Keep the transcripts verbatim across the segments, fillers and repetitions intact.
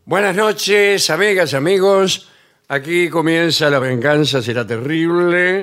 Buenas noches, amigas, amigos. Aquí comienza La Venganza Será Terrible,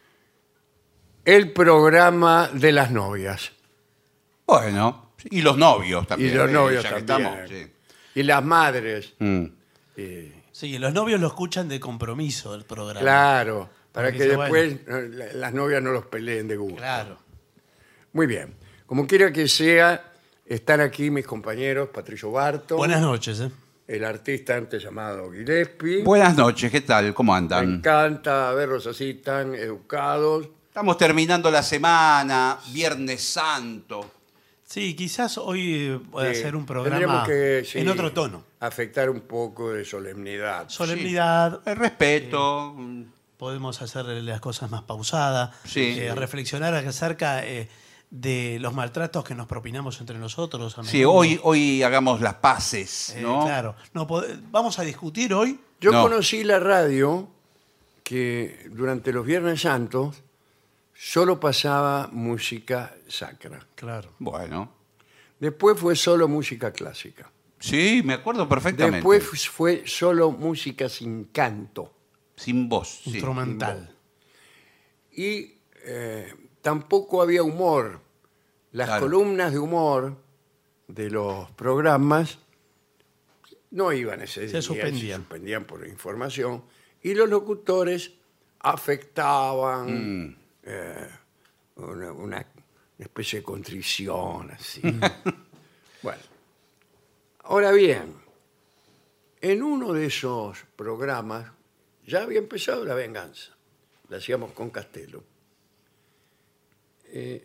el programa de las novias. Bueno, y los novios también. Y los eh, novios ya que también. estamos, sí. Y las madres. Mm. Y- Sí, los novios lo escuchan de compromiso el programa. claro, para Porque que dice, después no, la- las novias no los peleen de gusto. Claro. Muy bien. Como quiera que sea, están aquí mis compañeros Patricio Barto, Buenas noches, ¿eh? el artista antes llamado Gillespie. Buenas noches, ¿qué tal? ¿Cómo Me andan? encanta verlos así tan educados. Estamos terminando la semana, Viernes Santo. Sí, quizás hoy eh, voy a Sí, hacer un tendríamos programa que, sí, en otro tono. afectar un poco de solemnidad. Solemnidad, El respeto. podemos hacer las cosas más pausadas, Sí. eh, reflexionar acerca eh, de los maltratos que nos propinamos entre nosotros. a Sí, menudo. hoy, hoy hagamos las paces, Eh, ¿no? Claro. No, pod- vamos a discutir hoy. Yo No. conocí la radio que durante los Viernes Santos solo pasaba música sacra. Claro. Bueno, Después fue solo música clásica. sí, me acuerdo perfectamente. Después fue solo música sin canto. Sin voz, sí. Instrumental. Y eh, tampoco había humor. Las Claro. columnas de humor de los programas no iban ese día. Se suspendían. Se suspendían por información. Y los locutores afectaban Mm. eh, una, una especie de contrición, así. Bueno. Ahora bien, en uno de esos programas ya había empezado La Venganza. La hacíamos con Castelo. Eh,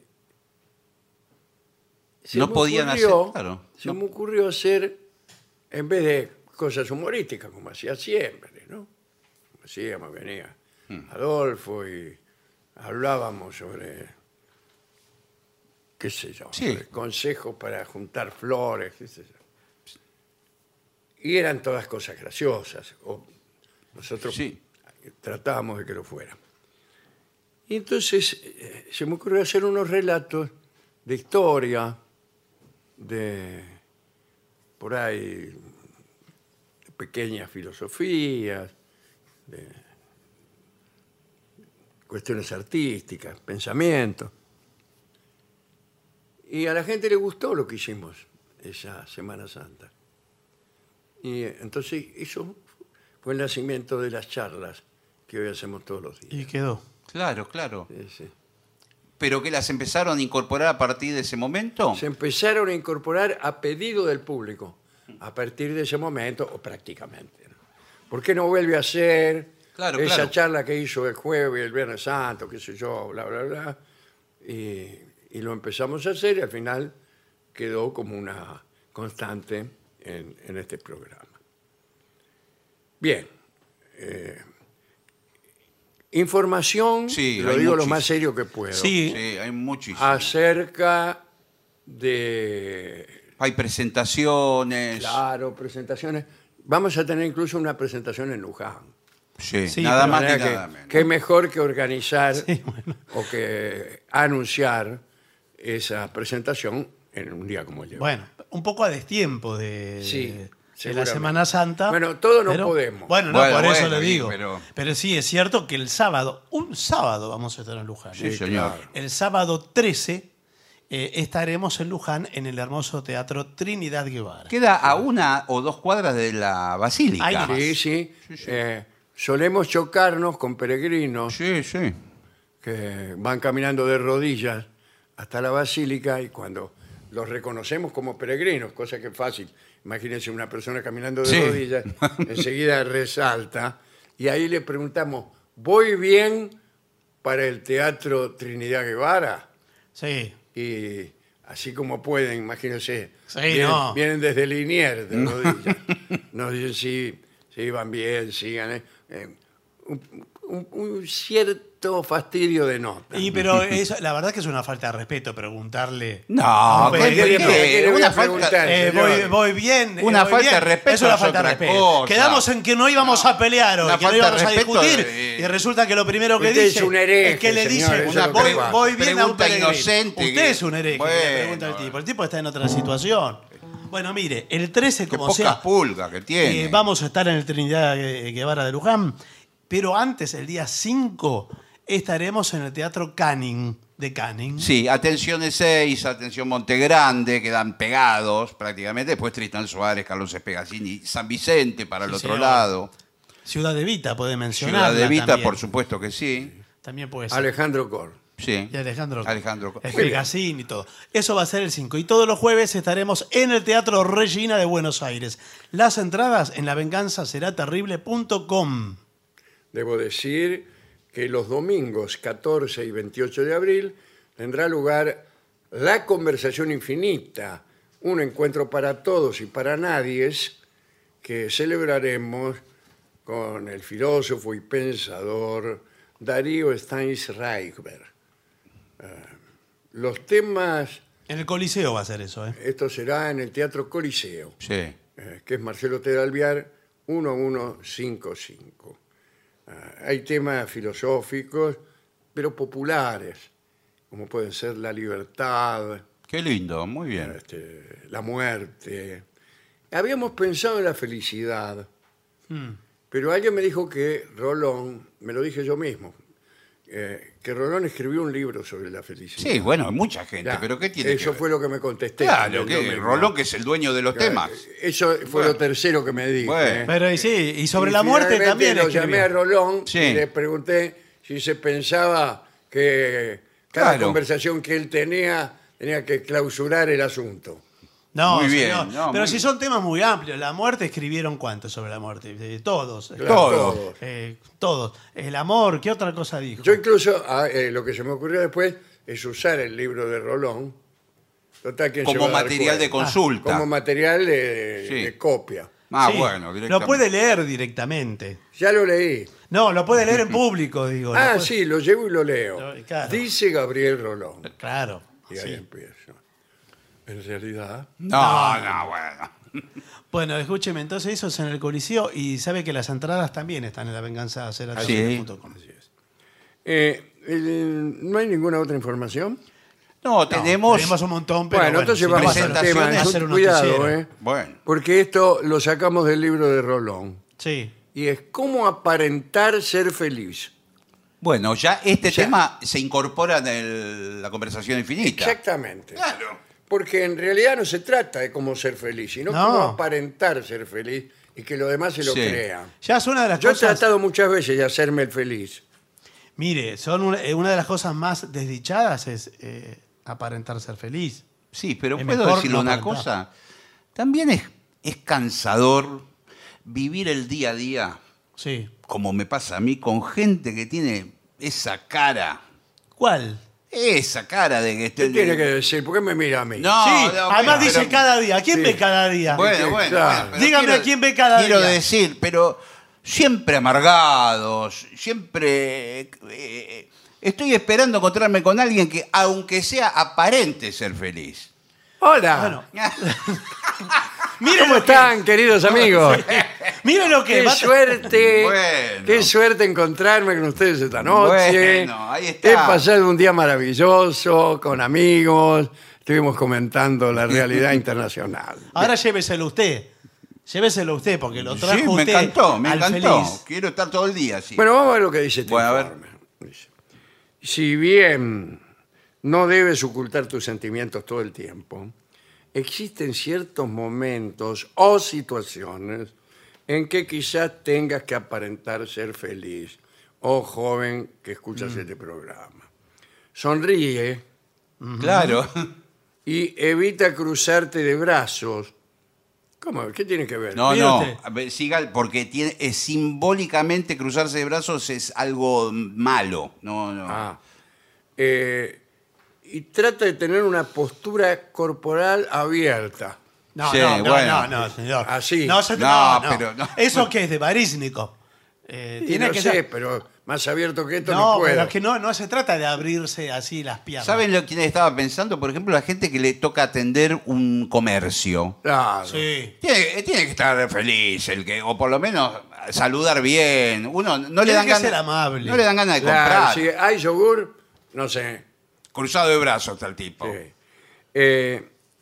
se No me podían ocurrió- hacer, claro. Se No. me ocurrió hacer, en vez de cosas humorísticas, como hacía siempre, ¿no? Como hacíamos, venía Hmm. Adolfo y hablábamos sobre, qué sé yo, Sí. sobre consejos para juntar flores, qué sé yo. Y eran todas cosas graciosas, o nosotros Sí. tratábamos de que lo fuera. Y entonces eh, se me ocurrió hacer unos relatos de historia, de por ahí de pequeñas filosofías, de cuestiones artísticas, pensamientos. Y a la gente le gustó lo que hicimos esa Semana Santa. Y eh, entonces eso fue el nacimiento de las charlas que hoy hacemos todos los días. Y quedó. Claro, claro. Sí, sí. ¿Pero que las empezaron a incorporar a partir de ese momento? Se empezaron a incorporar a pedido del público a partir de ese momento, o prácticamente. ¿no? ¿Por qué no vuelve a ser Claro, esa claro. charla que hizo el jueves, el Viernes Santo, qué sé yo, bla, bla, bla? Y, y lo empezamos a hacer y al final quedó como una constante en, en este programa. Bien. eh, información, Sí, lo hay digo lo muchísimo. más serio que puedo, Sí. Sí, hay muchísimo. acerca de Hay presentaciones. Claro, presentaciones. Vamos a tener incluso una presentación en Luján. Sí, Sí, nada pero más De ni manera nada que, menos. que mejor que organizar Sí, bueno. o que anunciar esa presentación en un día como el de hoy. Bueno, un poco a destiempo de, Sí, de la seguramente. Semana Santa. Bueno, todo no pero- podemos. Bueno, no, Bueno, por eso bueno, le bien, digo. pero- Pero... sí, es cierto que el sábado, un sábado vamos a estar en Luján. Sí, ¿eh? señor. claro. El sábado trece eh, estaremos en Luján en el hermoso Teatro Trinidad Guevara. Queda a una o dos cuadras de la basílica. Ahí nomás. Sí, sí. Eh, solemos chocarnos con peregrinos Sí, sí. que van caminando de rodillas hasta la basílica y cuando los reconocemos como peregrinos, cosa que es fácil. Imagínense una persona caminando de Sí. rodillas, enseguida resalta y ahí le preguntamos, ¿voy bien para el Teatro Trinidad Guevara? Sí. Y así como pueden, imagínense, Sí, vienen, no. vienen desde Liniers de rodillas. Nos dicen, sí, sí, van bien, sigan. eh. Eh, un, un- un cierto fastidio de nota. Y pero eso, la verdad que es una falta de respeto preguntarle. No, a un ¿qué- peregrino, qué- ¿qué le voy una a falta- preguntar? eh, señor? voy, voy bien. Una eh, voy falta bien. de respeto Es una es falta de otra respeto. cosa. Quedamos en que no íbamos a pelear hoy, Una que no falta de íbamos a respeto discutir. de- Y resulta que lo primero que Usted es dice un hereje, es que le señor, dice, eso es lo que voy, pasa. voy bien a un Pregunta peregrino. inocente Usted que- es un hereje, Bueno. le pregunta al tipo. El tipo está en otra situación. Bueno, mire, el trece, Qué como pocas sea, pulgas que tiene. eh, vamos a estar en el Trinidad Guevara de Luján, pero antes, el día cinco, estaremos en el Teatro Canning de Canning. Sí, atención Ezeiza, atención Montegrande, quedan pegados prácticamente. Después Tristán Suárez, Carlos Espegacini, San Vicente para el Sí, otro señor. lado. Ciudad de Vita, puede mencionar. Ciudad de Vita, por supuesto que sí. También puede ser. Alejandro Cor. Sí. Y Alejandro. Alejandro. Espegacini y todo. Eso va a ser el cinco. Y todos los jueves estaremos en el Teatro Regina de Buenos Aires. Las entradas en la venganza será terrible punto com. Debo decir que los domingos catorce y veintiocho de abril tendrá lugar La Conversación Infinita, un encuentro para todos y para nadies que celebraremos con el filósofo y pensador Darío Steinsreichberg. Uh, los temas, En el Coliseo va a ser eso, ¿eh? esto será en el Teatro Coliseo, Sí. eh, que es Marcelo T. de Alvear, uno uno cinco cinco. Uh, hay temas filosóficos, pero populares, como pueden ser la libertad, Qué lindo, muy bien. este, la muerte. Habíamos pensado en la felicidad, Mm. pero alguien me dijo que Rolón, me lo dije yo mismo, eh, que Rolón escribió un libro sobre la felicidad. Sí, bueno, hay mucha gente, Ya, pero ¿qué tiene Eso que ver? fue lo que me contesté. Claro, yo que mismo. Rolón, que es el dueño de los Claro, temas. Eso fue Bueno. lo tercero que me dije. Bueno. Pero y sí, y sobre Y la muerte finalmente también lo escribió. llamé a Rolón Sí. y le pregunté si se pensaba que cada Claro. conversación que él tenía tenía que clausurar el asunto. No, Muy bien, señor. no, Pero muy si bien. son temas muy amplios. La muerte escribieron cuánto sobre la muerte. Eh, todos. Claro, Todo. Eh, todos. El amor, ¿qué otra cosa dijo? Yo incluso, ah, eh, lo que se me ocurrió después es usar el libro de Rolón. Total, ¿quién se Como va a dar material de cuenta? consulta. Como material de, Sí. de copia. Ah, Sí, bueno, lo directamente. puede leer directamente. Ya lo leí. No, lo puede leer en público, digo. lo Ah, puede- sí, lo llevo y lo leo. Lo- claro. Dice Gabriel Rolón. Claro. Y ahí sí. empiezo. En realidad, No, no, bueno. Bueno, escúcheme, entonces eso es en el Coliseo y sabe que las entradas también están en la venganza será Sí. terrible punto com. eh, eh, ¿no hay ninguna otra información? No, tenemos... Tenemos un montón, pero Bueno, bueno, entonces si vamos no, al presentaciones, tema. va a Es ser un un cuidado, noticiero. ¿eh? Bueno. Porque esto lo sacamos del libro de Rolón. Sí. Y es cómo aparentar ser feliz. Bueno, ya este O sea- tema se incorpora en el- la conversación infinita. Exactamente. Claro. Porque en realidad no se trata de cómo ser feliz, sino No. cómo aparentar ser feliz y que los demás se lo Sí. crean. Ya es una de las Yo he cosas. tratado muchas veces de hacerme el feliz. Mire, son una, eh, una de las cosas más desdichadas es eh, aparentar ser feliz. Sí, pero Es puedo mejor decirle no una aparentar. cosa. También es, es cansador vivir el día a día, Sí. como me pasa a mí, con gente que tiene esa cara. ¿Cuál? Esa cara de que... ¿Qué tiene que decir? ¿Por qué me mira a mí? No, sí, no, además pero- dice pero- cada día. ¿Quién Sí. ve cada día? Bueno, Sí, bueno, claro. bueno, pero Dígame quiero- a quién ve cada Quiero día. decir, pero siempre amargados, siempre... eh, eh, estoy esperando encontrarme con alguien que, aunque sea aparente ser feliz. Hola. Bueno, mire ¿Cómo lo que- están, queridos amigos? Mire lo que Qué va- suerte, Bueno. qué suerte encontrarme con ustedes esta noche. Bueno, ahí está. He pasado un día maravilloso con amigos. Estuvimos comentando la realidad internacional. Ahora lléveselo usted. Lléveselo usted porque lo trajo Sí, me usted encantó, me al encantó. feliz. Quiero estar todo el día así. Bueno, vamos a ver lo que dice este Bueno, a ver. informe. Dice, si bien no debes ocultar tus sentimientos todo el tiempo, existen ciertos momentos o situaciones en que quizás tengas que aparentar ser feliz. Oh, joven que escuchas este programa. Sonríe Claro. y evita cruzarte de brazos. ¿Cómo? ¿Qué tiene que ver? No, Mire no, usted. a ver, siga, porque tiene, es, simbólicamente cruzarse de brazos es algo malo. No, no. Ah. Eh, y trata de tener una postura corporal abierta. No, Sí, no, no, bueno. no, no, señor. Así. No, se- No, no, no. pero no. ¿Eso qué es de Barísnikov? Eh, Y tiene no que sé, ser- pero más abierto que esto no, No, puedo. pero es que no, no se trata de abrirse así las piernas. ¿Saben lo que estaba pensando? Por ejemplo, la gente que le toca atender un comercio. Claro. Sí. Tiene, tiene que estar feliz, el que, o por lo menos saludar bien. Uno no le Tiene dan que ganas. ser amable. No le dan ganas de Claro, comprar. si hay yogur, no sé. Cruzado de brazos está el tipo. Sí. Eh,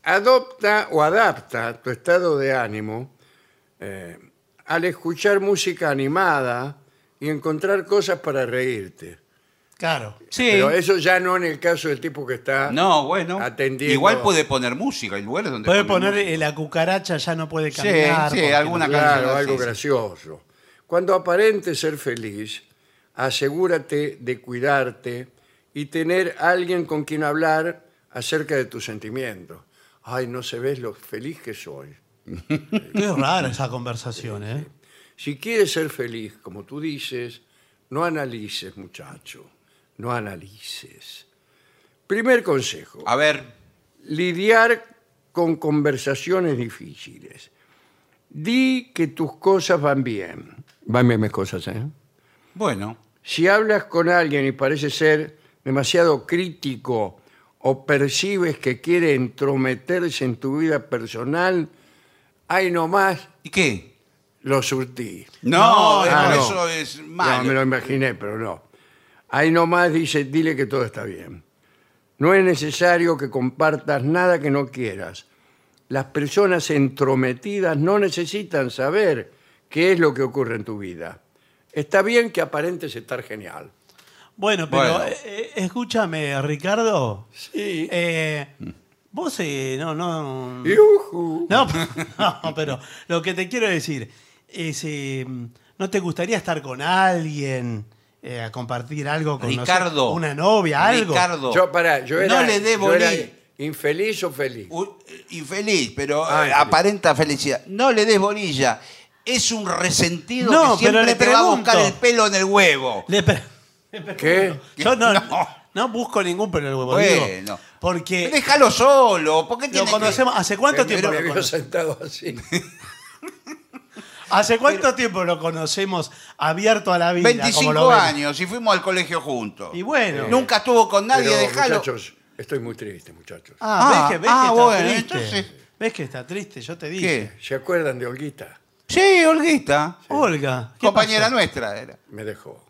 adopta o adapta tu estado de ánimo eh, al escuchar música animada y encontrar cosas para reírte. Claro. Sí. Pero eso ya no en el caso del tipo que está No, bueno. atendiendo. Igual puede poner música. Hay lugares donde Puede pone poner música. eh, la cucaracha ya no puede Sí, caminar. sí, porque alguna no- canción. Claro, algo sí, sí. gracioso. Cuando aparentes ser feliz, asegúrate de cuidarte y tener alguien con quien hablar acerca de tus sentimientos. Ay, no se ves lo feliz que soy. Qué rara esa conversación, ¿eh? Si quieres ser feliz, como tú dices, no analices, muchacho. No analices. Primer consejo. A ver, Lidiar con conversaciones difíciles. Di que tus cosas van bien. Van bien mis cosas, ¿eh? bueno. Si hablas con alguien y parece ser demasiado crítico o percibes que quiere entrometerse en tu vida personal, ahí nomás ¿Y qué? lo surtí. No, No, eh, no. eso es malo. No, me lo imaginé, pero no. Ahí nomás dice, dile que todo está bien. No es necesario que compartas nada que no quieras. Las personas entrometidas no necesitan saber qué es lo que ocurre en tu vida. Está bien que aparentes estar genial. Bueno, pero Bueno. eh, eh, escúchame, Ricardo. Sí. Eh, vos eh, no, no. Yujú. No, no, pero lo que te quiero decir es, eh, ¿no te gustaría estar con alguien, eh, a compartir algo con no sé, Ricardo. una novia, algo? Ricardo. Yo, pará, yo era, no le dé yo era bolilla. infeliz o feliz. U- Infeliz, pero Ah, eh, infeliz. aparenta felicidad. No le des bolilla. Es un resentido No, que pero siempre le te va a buscar pregunto. el pelo en el huevo. Le pre- le pregunto. ¿Qué? Yo no, No. no busco ningún pelo en el huevo. Bueno. digo, porque Déjalo solo. ¿Por qué lo tiene que- conocemos. ¿Hace cuánto Me- tiempo me lo vio conocemos? sentado así. ¿Hace cuánto tiempo lo conocemos abierto a la vida? como lo veinticinco vemos? años y fuimos al colegio juntos. Y bueno. Nunca estuvo con nadie, Pero, déjalo. muchachos, estoy muy triste, muchachos. Ah, Ah, ves que, ves ah, que está bueno, triste. entonces- ¿Ves que está triste? Yo te dije. ¿Qué? ¿Se acuerdan de Olguita? Sí, Olguita. Olga. ¿qué Compañera pasó? nuestra era. Me dejó.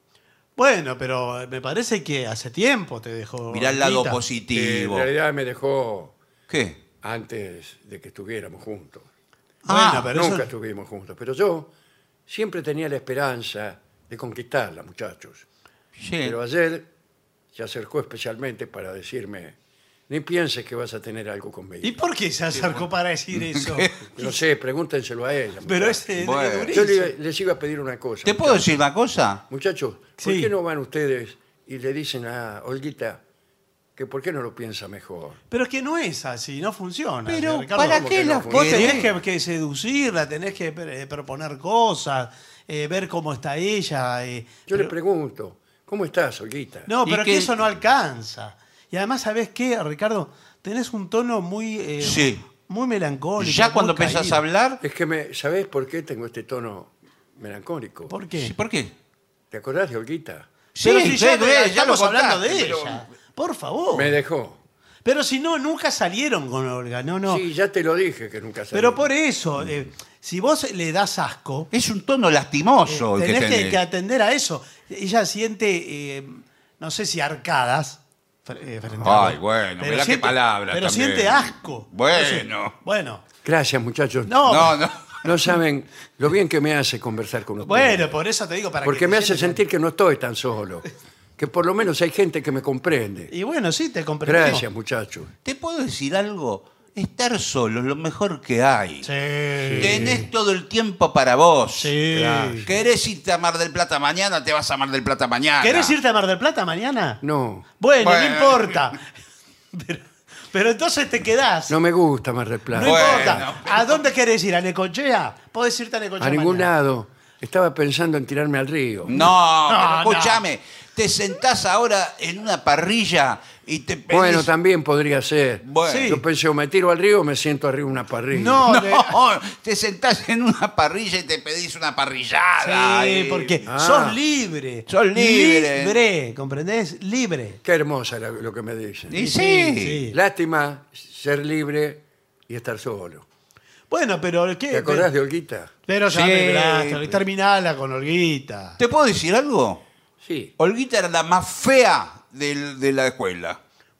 Bueno, pero me parece que hace tiempo te dejó. Mirá el lado Olguita. Que en positivo. realidad me dejó ¿Qué? antes de que estuviéramos juntos. Bueno, Ah, pero Nunca eso- estuvimos juntos, pero yo siempre tenía la esperanza de conquistarla, muchachos. Sí. Pero ayer se acercó especialmente para decirme, ni pienses que vas a tener algo conmigo. ¿Y por qué se acercó para decir eso? No sé, pregúntenselo a ella. Pero muchachos. es, Bueno. es Yo durísimo. le- les iba a pedir una cosa. ¿Te puedo muchachos. decir una cosa? Muchachos, ¿por Sí. qué no van ustedes y le dicen a Olguita que por qué no lo piensa mejor? Pero es que no es así, no funciona. Pero, Ricardo. ¿para ¿cómo qué que no la Vos funciona? tenés que, que seducirla, tenés que eh, proponer cosas, eh, ver cómo está ella. eh, Yo pero- le pregunto, ¿cómo estás, Olguita? No, ¿Y pero es qué? que eso no alcanza. Y además, ¿sabés qué, Ricardo? Tenés un tono muy, eh, Sí. muy melancólico. Ya cuando muy empezás caído. a hablar. Es que, me, ¿sabés por qué tengo este tono melancólico? ¿Por qué? Sí, ¿Por qué? ¿Te acordás de Olguita? Pero Sí, si ya, ve, ve, ya estamos lo hablando contaste, de pero- ella. Por favor. Me dejó. Pero si no, nunca salieron con Olga. No, no. Sí, ya te lo dije que nunca salí. Pero por eso, eh, si vos le das asco, Es un tono eh, lastimoso el que tenés que, tenés. que atender a eso. Ella siente, eh, no sé si arcadas. fre- eh, frente a Ay, vos. bueno, Pero mirá qué siente- palabras Pero también. siente asco. Bueno. No sé. Bueno. Gracias, muchachos. No, No, no. No saben lo bien que me hace conversar con ustedes. Bueno, por eso te digo para Porque que me te hace llenes- sentir que no estoy tan solo. Que por lo menos hay gente que me comprende. Y bueno, sí, te comprendemos. Gracias, muchachos. ¿Te puedo decir algo? Estar solo es lo mejor que hay. Sí. Tenés todo el tiempo para vos. Sí. Claro. ¿Querés irte a Mar del Plata mañana? Te vas a Mar del Plata mañana. ¿Querés irte a Mar del Plata mañana? No, Bueno, Bueno. no importa. Pero, pero entonces te quedás. no me gusta Mar del No Plata. Bueno, importa. ¿A dónde querés ir? ¿A Necochea? Podés irte a Necochea A ningún mañana. lado. Estaba pensando en tirarme al río. No, No, pero no. escúchame. Te sentás ahora en una parrilla y te pedís... Bueno, también podría ser. Bueno. Sí. Yo pensé, o me tiro al río o me siento arriba de una parrilla. No, No, de- te sentás en una parrilla y te pedís una parrillada. Sí, y- porque Ah. sos libre. Sos libre. Libre, ¿comprendés? Libre. Qué hermosa la- lo que me dicen. Y sí. sí. Lástima ser libre y estar solo. Bueno, pero ¿qué? ¿Te acordás pero, de Olguita? pero ya Sí, me hablaste, pero- terminala con Olguita. ¿Te puedo decir algo? Sí. Olguita era la más fea del- de la escuela.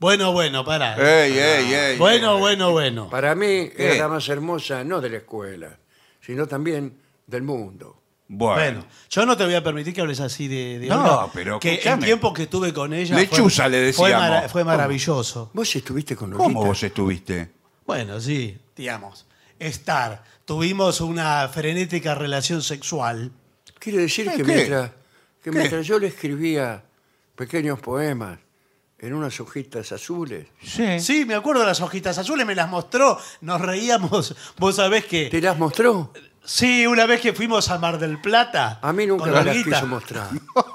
Bueno, bueno, pará. Ey, ey, ey. Bueno, ey. bueno, bueno. Para mí ¿Qué? era la más hermosa, no de la escuela, sino también del mundo. Bueno. Bueno, yo no te voy a permitir que hables así de, de No, Olga, pero que el escúchame. tiempo que estuve con ella Lechuza fue, le fue, decíamos. mara- fue maravilloso. ¿Vos estuviste con ¿Cómo Olguita? vos estuviste? Bueno, sí, digamos, estar. Tuvimos una frenética relación sexual. Quiere decir ¿Eh, que, qué? mientras, que ¿Qué? mientras yo le escribía pequeños poemas en unas hojitas azules, Sí. Sí, me acuerdo de las hojitas azules, me las mostró, nos reíamos. Vos sabés que... ¿te las mostró? Sí, una vez que fuimos a Mar del Plata. A mí nunca con me las Olguita, quiso mostrar.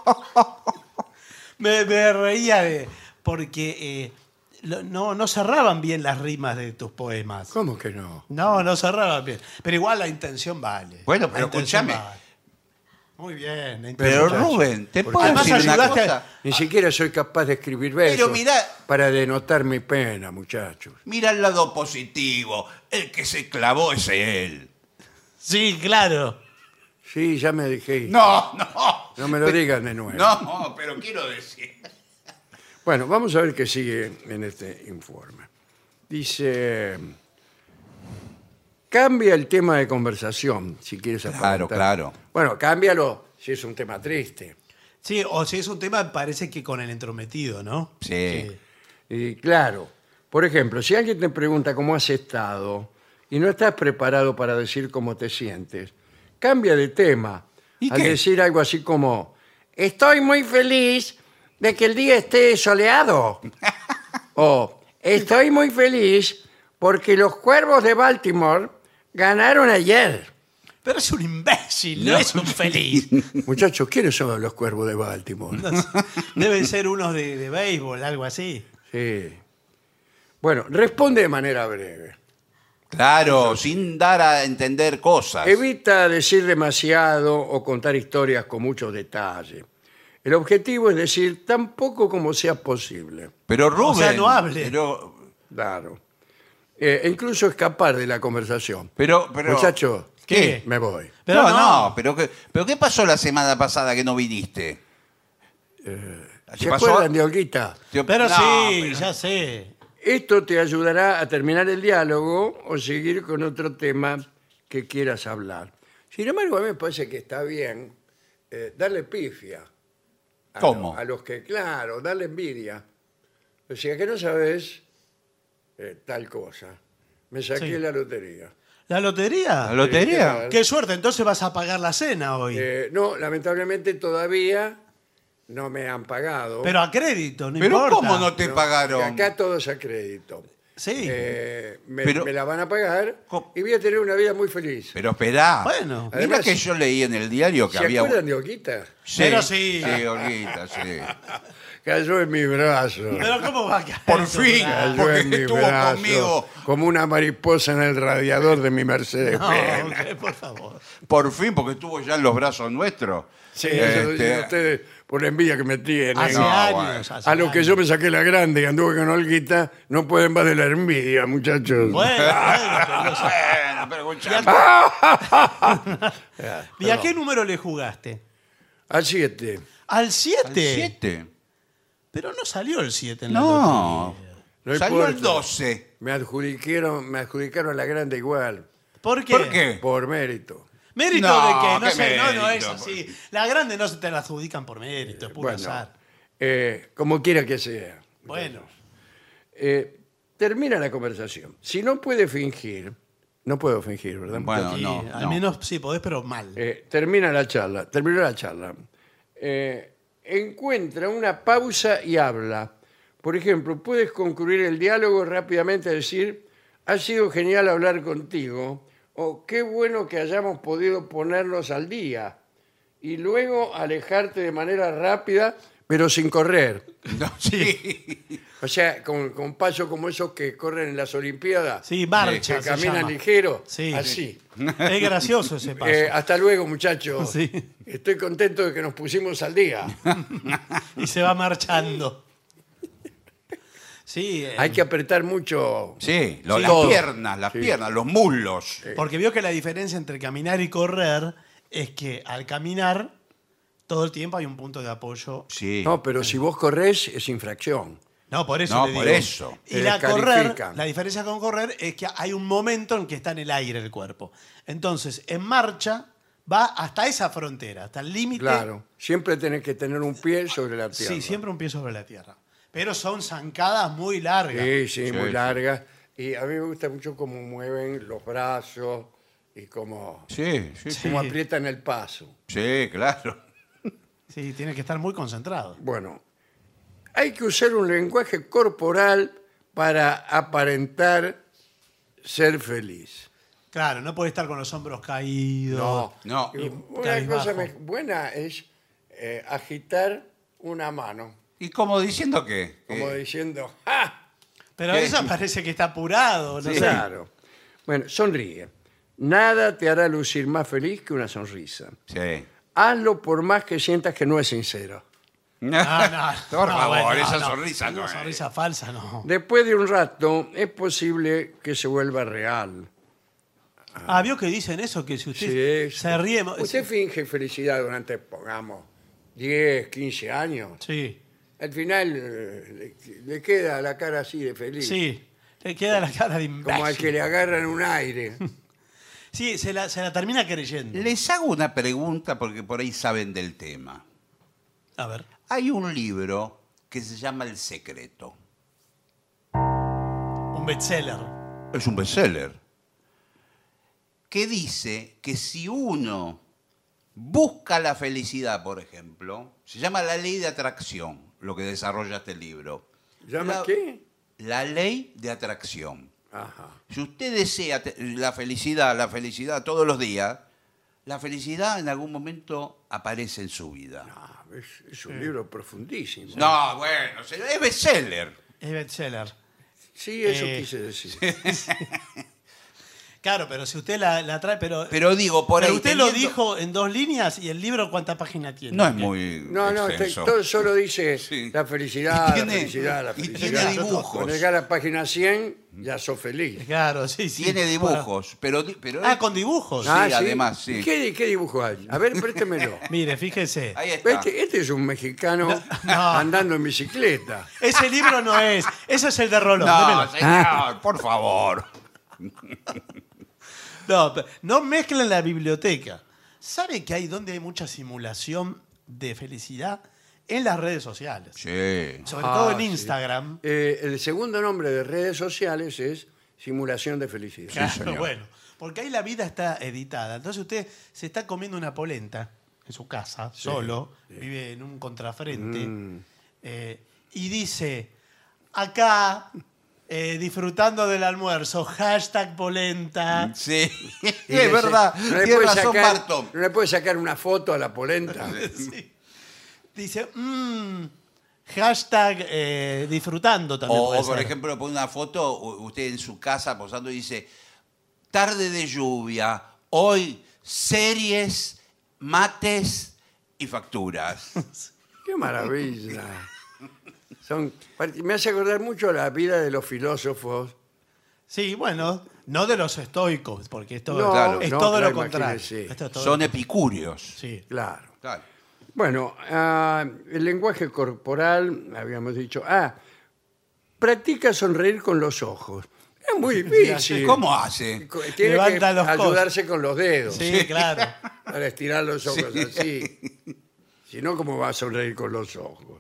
Me, me reía de... Porque eh, lo- no, no cerraban bien las rimas de tus poemas. ¿Cómo que no? No, no cerraban bien. Pero igual la intención vale. Bueno, La pero intención escúchame. vale. Muy bien. la Pero intención- Rubén, ¿te puedo Además decir una ayudaste a- cosa? Ni siquiera soy capaz de escribir versos Pero mirá- para denotar mi pena, muchachos. Mira el lado positivo. El que se clavó es él. Sí, claro. Sí, ya me dijiste. No, no. No me lo digan de nuevo. No, pero quiero decir. Bueno, vamos a ver qué sigue en este informe. Dice, cambia el tema de conversación, si quieres Claro, aparentar. claro. Bueno, cámbialo si es un tema triste. Sí, o si es un tema, parece que con el entrometido, ¿no? Sí. Y claro, por ejemplo, si alguien te pregunta cómo has estado y no estás preparado para decir cómo te sientes, cambia de tema. ¿Y Al qué? decir algo así como, estoy muy feliz de que el día esté soleado. O, estoy muy feliz porque los Cuervos de Baltimore ganaron ayer. Pero es un imbécil, no, No. es un feliz. Muchachos, ¿quiénes son los Cuervos de Baltimore? Deben ser unos de, de béisbol, algo así. Sí. Bueno, responde de manera breve. Claro, sin dar a entender cosas. Evita decir demasiado o contar historias con muchos detalles. El objetivo es decir tan poco como sea posible. Pero Rubén. O sea, no hable. Pero, Claro. Eh, e incluso escapar de la conversación. pero, pero. Muchachos, ¿Qué? me voy. Pero no, no. no, pero ¿qué, pero ¿qué pasó la semana pasada que no viniste? ¿Te ¿Se pasó? acuerdan de Olguita? Te- Pero no, sí, pero- ya sé. Esto te ayudará a terminar el diálogo o seguir con otro tema que quieras hablar. Sin embargo, a mí me parece que está bien eh, darle pifia. A ¿Cómo? lo- a los que, claro, darle envidia. O sea, que no sabes eh, tal cosa. Me saqué Sí. la lotería. ¿La lotería? ¿La lotería? Sí, Qué suerte, entonces vas a pagar la cena hoy. Eh, no, lamentablemente todavía no me han pagado. Pero a crédito, no Pero importa. ¿cómo no te No, pagaron? Acá todo es a crédito. Sí. Eh, me, Pero- me la van a pagar ¿Cómo? y voy a tener una vida muy feliz. Pero esperá. Bueno. Mira Además, que yo leí en el diario que ¿Se había. acuerdan de Olguita? Sí, Pero sí. Sí, Olguita, sí. Cayó en mi brazo. Pero ¿cómo va a caer? Por eso? fin. Ah, Cayó porque en mi estuvo brazo, conmigo. como una mariposa en el radiador de mi Mercedes. No, Benz. ok, por favor. Por fin, porque estuvo ya en los brazos nuestros. Sí, eso lo Este, dicen ustedes por la envidia que me tienen. Hace No, años. bueno. hace A lo que años. yo me saqué la grande y anduve con Olguita, no pueden más de la envidia, muchachos. Bueno, bueno, pero no sé. Bueno, pero escuchame. ¿Y a qué número le jugaste? Al siete. ¿Al ¿Al siete? siete? Pero no salió el siete en la No. lotería. No Salió el importa. doce. Me adjudicaron, me adjudicaron la grande igual, ¿Por qué? ¿Por qué? por mérito. ¿Mérito No, de qué? No qué sé, no, no es mérito. así. La grande no se te la adjudican por mérito, es puro Bueno, azar. eh, como quiera que sea. Bueno, Eh, termina la conversación. Si no puede fingir, no puedo fingir, ¿verdad? Bueno, y no, al no. menos sí podés, pero mal. Eh, termina la charla, terminó la charla. Eh, encuentra una pausa y habla. Por ejemplo, puedes concluir el diálogo rápidamente, decir, ha sido genial hablar contigo, o qué bueno que hayamos podido ponernos al día. Y luego alejarte de manera rápida, pero sin correr. No, sí. O sea, con, con paso como esos que corren en las Olimpiadas, Sí, que marcha se caminan llama. ligero, Sí. así. Es gracioso ese paso. Eh, hasta luego, muchachos. Sí. Estoy contento de que nos pusimos al día. Y se va marchando. Sí, eh, Hay que apretar mucho. Sí, lo- Sí. las Todo. piernas, las Sí. piernas, los muslos. porque vio que la diferencia entre caminar y correr es que al caminar todo el tiempo hay un punto de apoyo. Sí. No, pero si vos corres es infracción. No, por eso No, le por digo. eso. Y Te la correr, descalifican. la diferencia con correr es que hay un momento en que está en el aire el cuerpo. Entonces, en marcha va hasta esa frontera, hasta el límite. Claro, siempre tenés que tener un pie sobre la tierra. Sí, siempre un pie sobre la tierra. Pero son zancadas muy largas. Sí, sí, Sí, muy sí. largas. Y a mí me gusta mucho cómo mueven los brazos y cómo, Sí, sí, sí. cómo aprietan el paso. Sí, claro. Sí, tiene que estar muy concentrado. Bueno, hay que usar un lenguaje corporal para aparentar ser feliz. Claro, no puede estar con los hombros caídos. No, No. Y Y una cabizbajo. cosa me- buena es eh, agitar una mano, ¿Y como diciendo qué? como Que- diciendo ¡ja! Pero ¿Qué? eso parece que está apurado, no sé. Claro. Bueno, sonríe. Nada te hará lucir más feliz que una sonrisa. Sí. Hazlo por más que sientas que no es sincero. No, no, Por no, favor, bueno, no, esa no. sonrisa no Una es. sonrisa falsa, no. Después de un rato, es posible que se vuelva real. Ah, ¿vio que dicen eso? Que si usted Sí, se sí. ríe... Usted finge felicidad durante, pongamos, diez, quince años. Sí, Al final eh, le, le queda la cara así de feliz. sí. Le queda la cara de Como imbécil. al que le agarran un aire. Sí, se la, se la termina creyendo. Les hago una pregunta porque por ahí saben del tema. A ver. Hay un libro que se llama El Secreto. Un bestseller. Es un bestseller. Que dice que si uno busca la felicidad, por ejemplo, se llama la ley de atracción, lo que desarrolla este libro. ¿Llama La- qué? La ley de atracción. Ajá. Si usted desea te- la felicidad, la felicidad todos los días, la felicidad en algún momento aparece en su vida. Ah, es, es un libro profundísimo. No, bueno, se- es bestseller. Es bestseller. Sí, eso Eh, quise decir. Claro, pero si usted la, la trae, pero... Pero digo, por pero ahí. usted lo teniendo- dijo en dos líneas y el libro ¿cuántas páginas tiene? No es muy. No, no, este- extenso. todo solo dice Sí. la felicidad, Y tiene- la felicidad, la y tiene felicidad. dibujos. Cuando llega a la página cien, ya sos feliz. Claro, sí, sí. Tiene dibujos, pero, di- pero Ah, con dibujos. Sí, Ah, además, sí. ¿Qué, qué dibujo hay? A ver, préstemelo. Mire, fíjese. ahí está. Este, este es un mexicano no. andando en bicicleta. Ese libro no es. Ese es el de Rolón. No, démelo. señor, por favor. No, pe- no mezclen la biblioteca. ¿Sabe que hay donde hay mucha simulación de felicidad? En las redes sociales. Sí. Sobre Ah, todo en sí. Instagram. Eh, el segundo nombre de redes sociales es simulación de felicidad. Claro, señor. bueno. Porque ahí la vida está editada. Entonces usted se está comiendo una polenta en su casa, solo, vive en un contrafrente, Mm. eh, y dice, acá, eh, disfrutando del almuerzo, hashtag polenta. Sí. Y es le- verdad. No le, Tiene puede razón, sacar, Barton. no le puede sacar una foto a la polenta. Sí. Dice, mmm, hashtag eh, disfrutando también. O, puede o, por ser. ejemplo, pone una foto, u- usted en su casa posando y dice, tarde de lluvia, hoy series, mates y facturas. ¡Qué maravilla! Son, me hace acordar mucho la vida de los filósofos. Sí, bueno, no de los estoicos, porque esto No, claro, es no, todo claro, lo contrario. imagínese. Esto es todo Son lo- epicúreos. Sí. Claro. Claro. Bueno, ah, el lenguaje corporal, habíamos dicho. Ah, practica sonreír con los ojos. Es muy difícil. ¿Cómo hace? Co- Tiene Levanta que los codos. ayudarse con los dedos Sí, claro. para estirar los ojos así. Si no, ¿cómo va a sonreír con los ojos?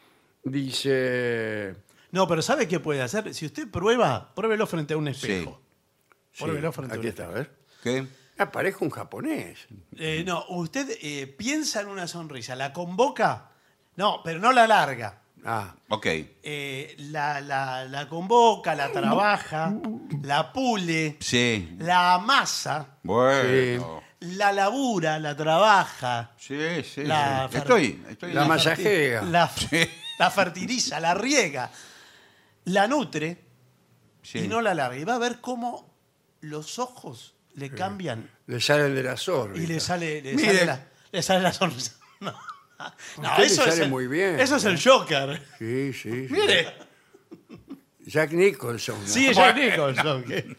Dice... No, pero ¿sabe qué puede hacer? Si usted prueba, pruébelo frente a un espejo. sí, Pruébelo frente a un aquí espejo. está, a ver. ¿Qué? Ah, parezco un japonés. Eh, no, usted eh, piensa en una sonrisa, la convoca, no, pero no la larga. Ah, Ok. Eh, la, la- la convoca, la trabaja, la pule, Sí. la amasa, Bueno. la labura, la trabaja, Sí, sí. La sí. fer- Estoy, estoy. La masajea. la, la fertiliza, la riega, la nutre Sí. y no la larga. Y va a ver cómo los ojos le cambian le salen de las órbitas. y le sale, le Mire. sale, la, le sale la sonrisa. No, no, usted le eso, es sale el, muy bien, eso es ¿eh? el Joker. Sí, sí, sí. Mire, Jack Nicholson. ¿no? sí, es Jack Nicholson. que-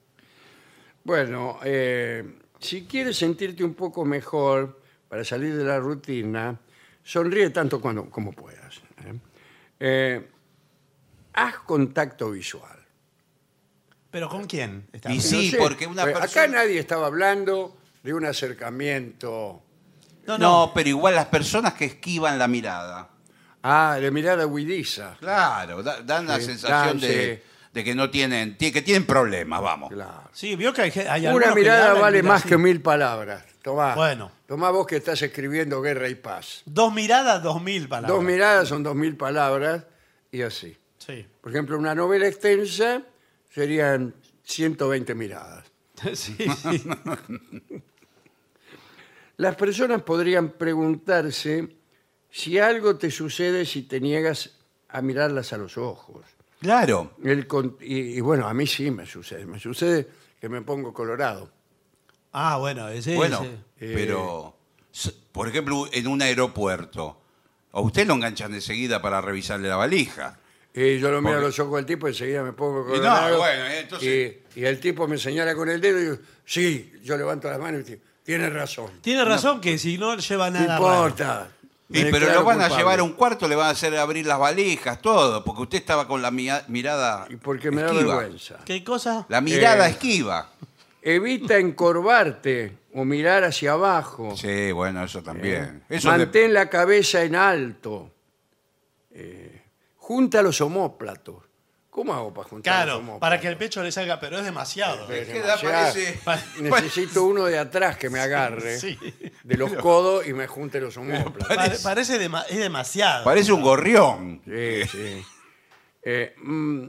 Bueno, eh, si quieres sentirte un poco mejor para salir de la rutina, sonríe tanto cuando, como puedas. ¿eh? Eh, haz contacto visual. ¿Pero con quién? Está Y bien. sí, No sé, porque una pues, persona- Acá nadie estaba hablando de un acercamiento. No, No, no. pero igual las personas que esquivan la mirada. Ah, de mirada huidiza. Claro, da- dan la Sí, sensación dan, de, sí. de que no tienen, ti- que tienen problemas, vamos. Claro. Sí, vio que hay, hay Una algunos que le mirada hablan y vale mira más así. que mil palabras. Tomá. Bueno. Tomá vos que estás escribiendo Guerra y Paz. Dos miradas, dos mil palabras. Dos miradas son dos mil palabras y así. Sí. Por ejemplo, una novela extensa serían ciento veinte miradas. Sí, sí. Las personas podrían preguntarse si algo te sucede si te niegas a mirarlas a los ojos. Claro. El con- y, y bueno, a mí sí me sucede. Me sucede que me pongo colorado. Ah, bueno, ese bueno, ese. pero, s- por ejemplo, en un aeropuerto, a usted lo enganchan enseguida para revisarle la valija. Y yo lo miro a Porque- los ojos del tipo y enseguida me pongo Y no, colorado. bueno, entonces- y, y el tipo me señala con el dedo y digo, sí, yo levanto las manos y digo, tiene razón. Tiene razón que si no lleva No nada raro. importa. Y, me pero declaro lo van a culpable. llevar a un cuarto, le van a hacer abrir las valijas, todo, porque usted estaba con la mia- mirada Y porque me da esquiva. vergüenza. ¿Qué cosa? La mirada Eh, esquiva. Evita encorvarte o mirar hacia abajo. Sí, bueno, eso también. Eso de- Mantén la cabeza en alto. Eh, junta los omóplatos. ¿Cómo hago para juntar los Claro, omóplatos? para que el pecho le salga, pero es demasiado. Es que da- demasiado. parece- Necesito uno de atrás que me agarre Sí. de los codos y me junte los omóplatos. Pare- parece dema- es demasiado. Parece un gorrión. Sí, sí. Eh, mm,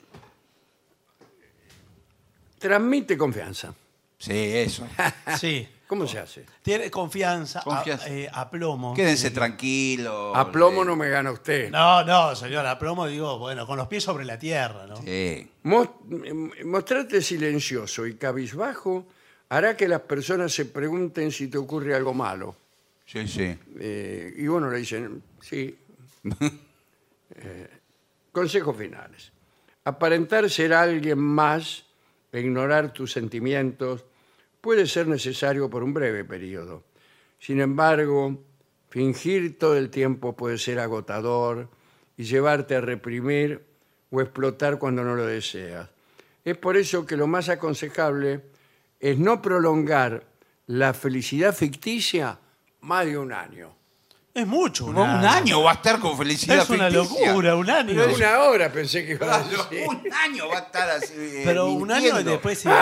transmite confianza. Sí, eso. Sí. ¿Cómo se hace? Tiene confianza, a- Confianza. eh, aplomo. Quédense tranquilos. A plomo eh. no me gana usted. No, no, señor, aplomo digo, bueno, con los pies sobre la tierra, ¿no? Sí. Mos- mm, Mostrarte silencioso y cabizbajo hará que las personas se pregunten si te ocurre algo malo. Sí, sí. Eh, y bueno, le dicen, sí. Eh, consejos finales. Aparentar ser alguien más e ignorar tus sentimientos puede ser necesario por un breve periodo. Sin embargo, fingir todo el tiempo puede ser agotador y llevarte a reprimir o explotar cuando no lo deseas. Es por eso que lo más aconsejable es no prolongar la felicidad ficticia más de un año. Es mucho, Un año va a estar con felicidad Es una ficticia. locura, un año. Pero es- Una hora pensé que iba a Claro, decir. un año va a estar así. eh, Pero un año y mintiendo. después sí.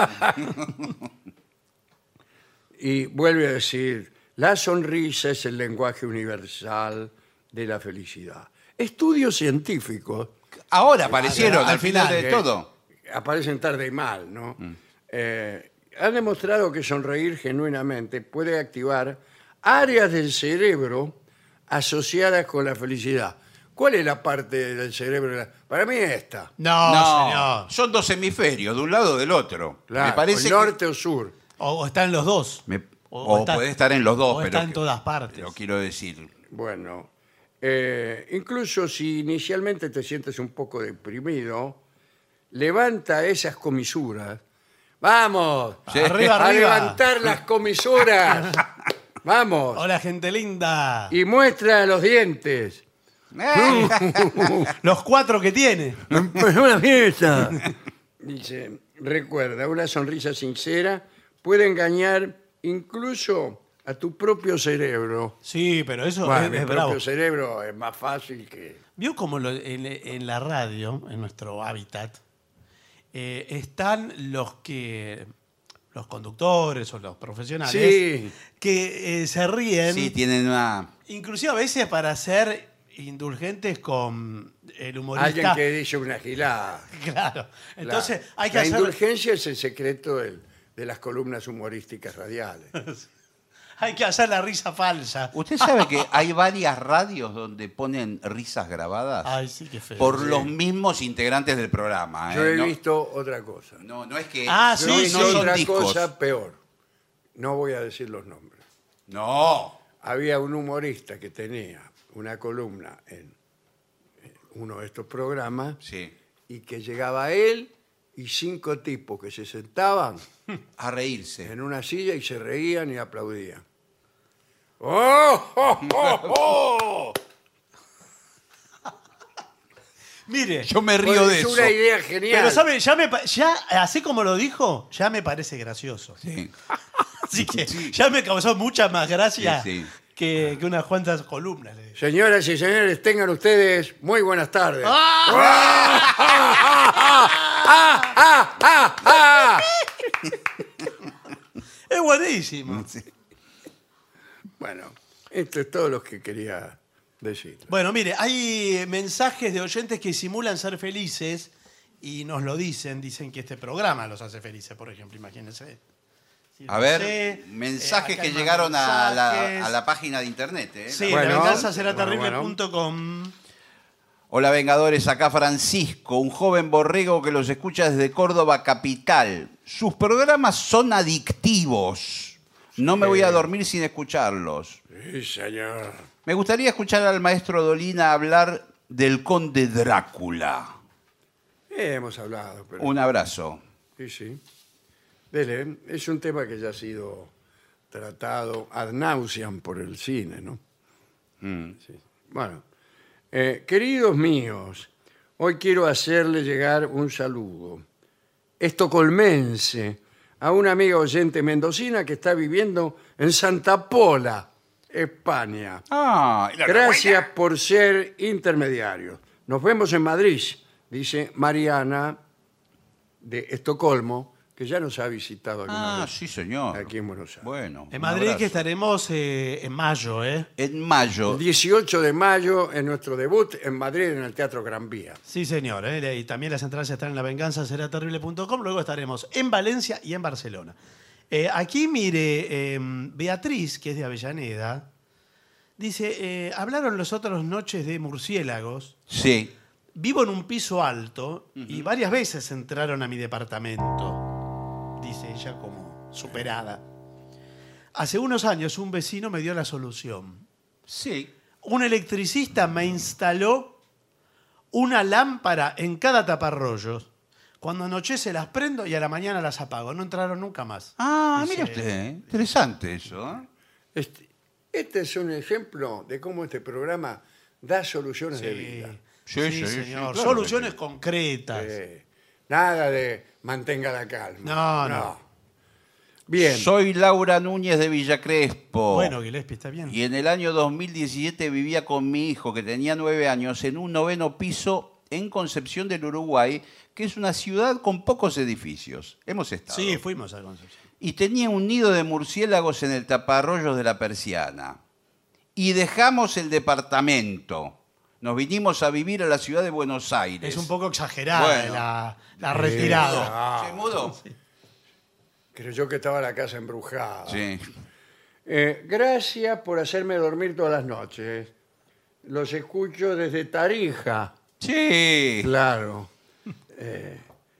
Y vuelve a decir, la sonrisa es el lenguaje universal de la felicidad. Estudios científicos Ahora aparecieron al al final final, de que todo. aparecen tarde y mal, ¿no? Eh, han demostrado que sonreír genuinamente puede activar áreas del cerebro asociadas con la felicidad. ¿Cuál es la parte del cerebro? Para mí esta. No, no, señor. son dos hemisferios, de un lado o del otro. Claro, me parece o norte o sur. O, o están los dos. que me- o o está- puede estar en los dos, o pero está en que- todas partes. Lo quiero decir. Bueno, eh, incluso si inicialmente te sientes un poco deprimido, levanta esas comisuras. ¡Vamos! Sí. Arriba, ¡A arriba. levantar las comisuras! ¡Vamos! Hola, gente linda. Y muestra los dientes. Los cuatro que tiene. ¡Empezó una fiesta! Dice, recuerda, una sonrisa sincera puede engañar incluso a tu propio cerebro. Sí, pero eso Bueno, es, mi es propio bravo. cerebro es más fácil que... ¿Vio como lo- en, en la radio, en nuestro hábitat, eh, están los que los conductores o los profesionales Sí. que eh, se ríen, Sí, tienen una. inclusive a veces para ser indulgentes con el humorista. Alguien que dice una gilada. Claro. Entonces Claro. hay que La hacer, indulgencia es el secreto del- de las columnas humorísticas radiales. hay que hacer la risa falsa. ¿Usted sabe que hay varias radios donde ponen risas grabadas? Ay, sí, qué feo. por sí. los mismos integrantes del programa. ¿eh? Yo he no, visto otra cosa. no, no es que. Ah, Yo sí, he no, visto no son otra discos. cosa peor. No voy a decir los nombres. No. Había un humorista que tenía una columna en en uno de estos programas Sí. y que llegaba él y cinco tipos que se sentaban A reírse. en una silla y se reían y aplaudían. ¡Oh, oh, oh, oh! Mire, Yo me río de es eso. una idea genial. pero sabe, ya me pa- ya así como lo dijo, ya me parece gracioso. Sí. Así que Sí. ya me causó mucha más gracia Sí, sí. Que, que unas cuantas columnas. le digo. Señoras y señores, tengan ustedes muy buenas tardes. Es buenísimo. Sí. Bueno, esto es todo lo que quería decir. Bueno, mire, hay mensajes de oyentes que simulan ser felices y nos lo dicen. Dicen que este programa los hace felices, por ejemplo, imagínense. Sí, A no ver, sé, eh, mensajes acá que hay más llegaron a la, mensajes. a la página de internet. ¿eh? Sí, Bueno, la venganza será bueno, terrible punto com. Hola Vengadores, acá Francisco, un joven borrego que los escucha desde Córdoba capital. Sus programas son adictivos. No me voy a dormir sin escucharlos. Sí, señor. Me gustaría escuchar al maestro Dolina hablar del conde Drácula. Eh, hemos hablado, pero... Un abrazo. Sí, sí. Dele, es un tema que ya ha sido tratado ad nauseam por el cine, ¿no? Sí. Bueno, eh, queridos míos, hoy quiero hacerle llegar un saludo estocolmense a una amiga oyente mendocina que está viviendo en Santa Pola, España. Ah, y la Gracias por ser intermediarios. Nos vemos en Madrid, dice Mariana de Estocolmo, que ya nos ha visitado alguna Ah, vez sí, señor. aquí en Buenos Aires. Bueno. En un Madrid abrazo. que estaremos eh, en mayo, ¿eh? En mayo. El dieciocho de mayo es nuestro debut en Madrid en el Teatro Gran Vía. Sí, señor. ¿eh? Y también las entradas están en la venganza será terrible punto com. Luego estaremos en Valencia y en Barcelona. Eh, aquí, mire, eh, Beatriz, que es de Avellaneda, dice, eh, hablaron las otras noches de murciélagos. Sí. Vivo en un piso alto y varias veces entraron a mi departamento, dice ella como superada. Hace unos años un vecino me dio la solución. Sí. Un electricista me instaló una lámpara en cada taparrollos. Cuando anochece las prendo y a la mañana las apago. No entraron nunca más. Ah, Dice- mire usted. ¿eh? Interesante eso. ¿eh? Este, este es un ejemplo de cómo este programa da soluciones de vida. Sí, Sí, sí, sí, sí, señor. claro Soluciones que sí. concretas. Eh, nada de mantenga la calma. No, no. Bien. Soy Laura Núñez de Villa Crespo. Bueno, Gillespie, está bien. Y en el año dos mil diecisiete vivía con mi hijo, que tenía nueve años, en un noveno piso en Concepción del Uruguay, que es una ciudad con pocos edificios. Hemos estado. Sí, fuimos a Concepción. Y tenía un nido de murciélagos en el taparrollos de la persiana. Y dejamos el departamento. Nos vinimos a vivir a la ciudad de Buenos Aires. Es un poco exagerada Bueno. la, la retirada. Ah, ¿Se mudó? creyó que estaba la casa embrujada. Sí. Eh, gracias por hacerme dormir todas las noches. Los escucho desde Tarija. Sí. Claro. Eh,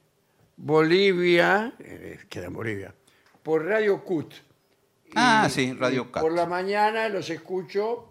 Bolivia, eh, queda en Bolivia, por Radio Cut. Ah, sí, Radio y Cut. Por la mañana los escucho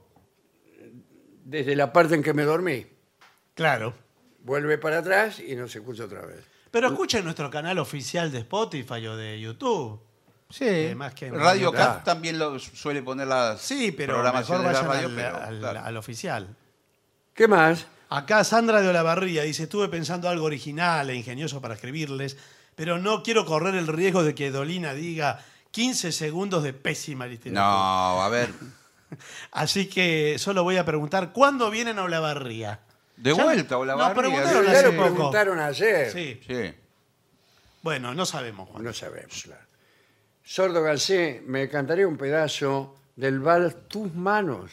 desde la parte en que me dormí. Claro. Vuelve para atrás y nos escucha otra vez. Pero escuchen nuestro canal oficial de Spotify o de YouTube. Sí. Eh, más que en Radio Radio Cat Cat. también lo suele poner las Sí, pero programaciones mejor de la vayan radio, al, pero, al- claro. al oficial. ¿Qué más? Acá Sandra de Olavarría dice, estuve pensando algo original e ingenioso para escribirles, pero no quiero correr el riesgo de que Dolina diga quince segundos de pésima literatura. No, a ver. Así que solo voy a preguntar, ¿cuándo vienen a Olavarría? De Ya- vuelta, Olavarría. No, preguntaron Ya hace lo poco. preguntaron ayer. Sí. Sí. Bueno, no sabemos, Juan. No sabemos, claro. Sordo Galcé, me cantaría un pedazo del vals Tus Manos.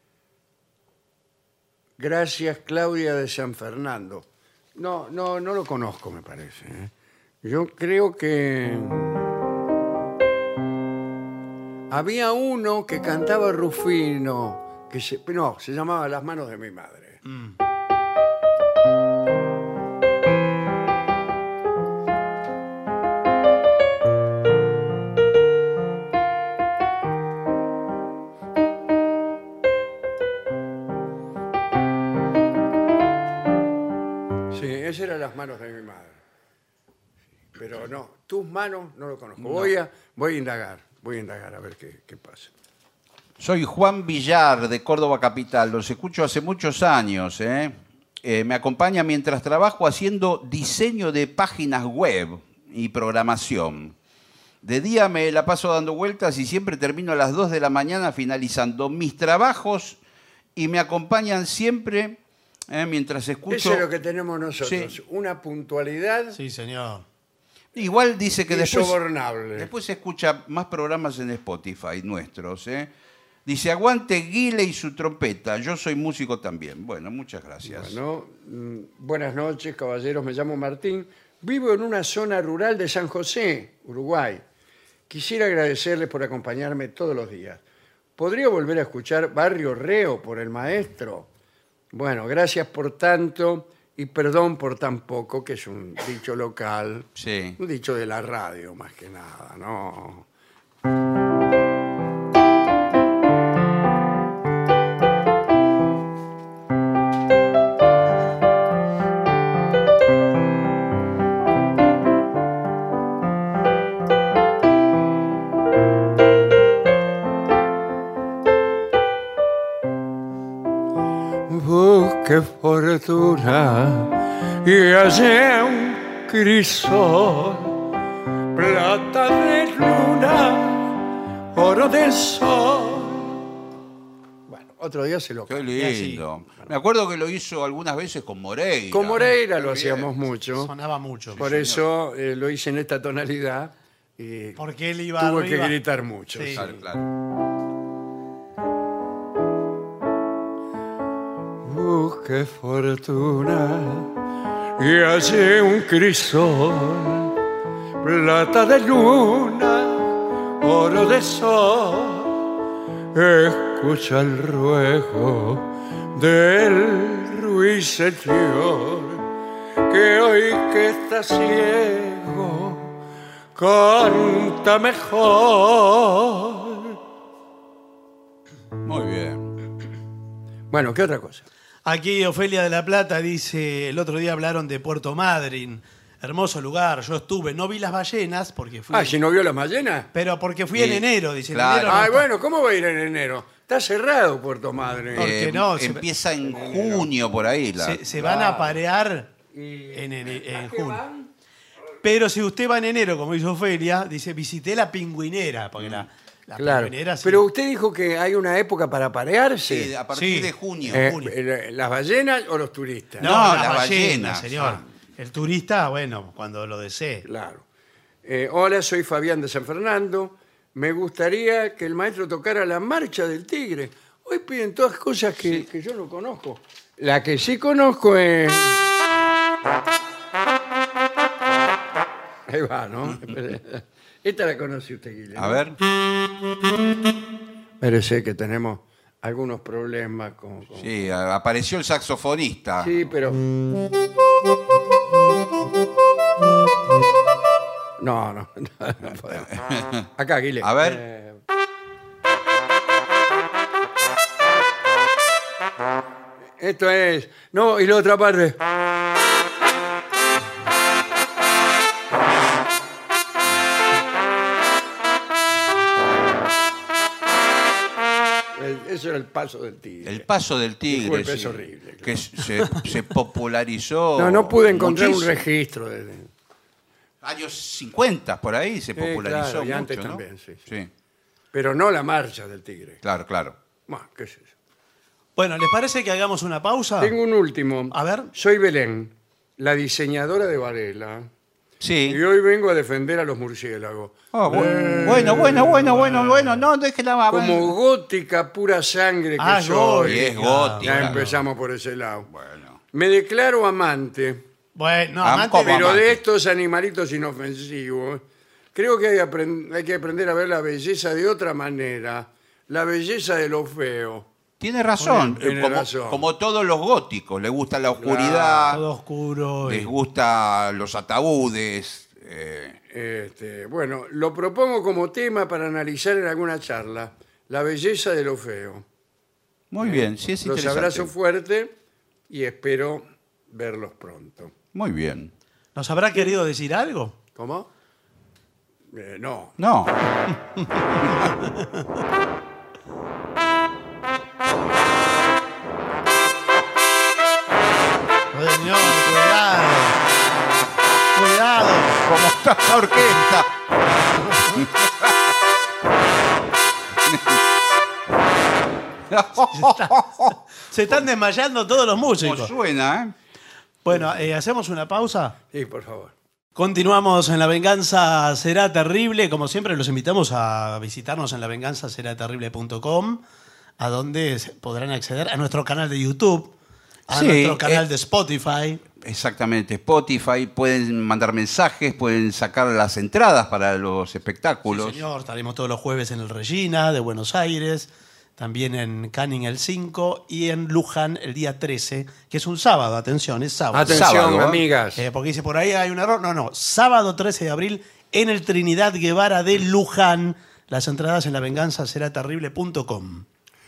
Gracias, Claudia de San Fernando. No, no, no lo conozco, me parece. ¿eh? Yo creo que... Había uno que cantaba Rufino, que se... no, se llamaba Las Manos de mi Madre. Sí, ese era Las Manos de mi Madre. Pero no, Tus Manos no lo conozco. Voy, a, voy a indagar, voy a indagar a ver qué, qué pasa. Soy Juan Villar, de Córdoba Capital. Los escucho hace muchos años, ¿eh? eh, me acompaña mientras trabajo haciendo diseño de páginas web y programación. De día me la paso dando vueltas y siempre termino a las dos de la mañana finalizando mis trabajos y me acompañan siempre eh, mientras escucho... Eso es lo que tenemos nosotros, Sí. una puntualidad Sí, señor. Igual dice que después, insobornable. después se escucha más programas en Spotify nuestros. ¿eh? Dice, aguante Guile y su trompeta, yo soy músico también. Bueno, muchas gracias. Bueno, mm, buenas noches, caballeros. Me llamo Martín. Vivo en una zona rural de San José, Uruguay. Quisiera agradecerles por acompañarme todos los días. ¿Podría volver a escuchar Barrio Reo por el maestro? Bueno, gracias por tanto y perdón por tan poco, que es un dicho local, Sí. un dicho de la radio más que nada, ¿no? Busque fortuna y halle un crisol, plata de luna, oro de sol. Bueno, otro día se lo Qué canto. lindo. Me acuerdo que lo hizo algunas veces con Moreira. Con Moreira lo Qué bien. hacíamos mucho, Sonaba mucho. por eso eh, lo hice en esta tonalidad y Porque él iba tuve que arriba. gritar mucho. Sí. Claro, claro. Busque fortuna y hace un crisol, plata de luna, oro de sol. Escucha el ruego del ruiseñor, que hoy que está ciego canta mejor. Muy bien. Bueno, ¿qué otra cosa? Aquí Ofelia de la Plata dice, el otro día hablaron de Puerto Madryn, hermoso lugar, yo estuve, no vi las ballenas porque fui... Ah, si no vio las ballenas. Pero porque fui Sí, en enero, dice. en claro. enero no Ay, está- bueno, ¿cómo va a ir en enero? Está cerrado Puerto Madre. ¿Por qué no? Se- Empieza en junio por ahí. La... Se, se van a parear en, en- en junio. Pero si usted va en enero, como hizo Ofelia, dice, visité la pingüinera, porque la, la Claro. pingüinera... sí. Pero usted dijo que hay una época para parearse. Sí, a partir Sí. de junio. Eh, junio. eh, ¿Las ballenas o los turistas? No, No, las las ballenas, ballenas. señor. Ah. El turista, bueno, cuando lo desee. Claro. Eh, hola, soy Fabián de San Fernando. Me gustaría que el maestro tocara la marcha del tigre. Hoy piden todas cosas que, que yo no conozco. La que sí conozco es... Ahí va, ¿no? Esta la conoce usted, Guillermo. A ver. Parece que tenemos algunos problemas con... con- Sí, a- apareció el saxofonista. Sí, pero... No, no, no, no podemos. Acá, Guile. A ver. Eh, Esto es... No, y la otra parte... El- Eso era el paso del tigre. El paso del tigre. Disculpe, es sí, horrible, claro. Que se, se popularizó. No, no pude encontrar un muchísimo. registro de... de- Años cincuenta, por ahí se Sí, popularizó claro, y mucho, antes ¿no? también, sí, sí. Sí, Pero no la marcha del tigre. claro, claro. Bueno, ¿qué es eso? Bueno, ¿les parece que hagamos una pausa? Tengo un último. A ver. Soy Belén, la diseñadora de Varela. Sí. Y hoy vengo a defender a los murciélagos. Ah, bu- Eh, bueno, bueno, bueno, bueno, bueno, no, déjela más. Como gótica pura sangre que Ah, soy. Y es gótica. gótica. Ya empezamos por ese lado. Bueno. Me declaro amante, Bueno, no, Ah, amante ¿cómo de- pero amante? de estos animalitos inofensivos. Creo que hay, apren- hay que aprender a ver la belleza de otra manera. La belleza de lo feo. Tiene razón. Muy bien, tiene como, razón. como todos los góticos, les gusta la oscuridad, todo oscuro. y- les gusta los ataúdes. eh, Este, bueno, lo propongo como tema para analizar en alguna charla. La belleza de lo feo. Muy bien, sí es Los interesante. abrazo fuerte y espero verlos pronto. Muy bien. ¿Nos habrá querido decir algo? ¿Cómo? Eh, no. No. ¿Cómo está esta orquesta? Se están desmayando todos los ¿Cómo músicos. suena, eh? Bueno, eh, ¿hacemos una pausa? Sí, por favor. Continuamos en La Venganza Será Terrible. Como siempre, los invitamos a visitarnos en la venganza será terrible punto com, a donde se- podrán acceder a nuestro canal de YouTube, a Sí, nuestro canal eh, de Spotify. Exactamente, Spotify, pueden mandar mensajes, pueden sacar las entradas para los espectáculos. Sí, señor. Estaremos todos los jueves en el Regina de Buenos Aires, también en Canning el cinco y en Luján el día trece, que es un sábado. Atención, es sábado. Atención, Sábado, ¿eh? amigas. Eh, porque dice por ahí hay un error. No, no. Sábado trece de abril en el Trinidad Guevara de Luján. Las entradas en la venganza será terrible punto com.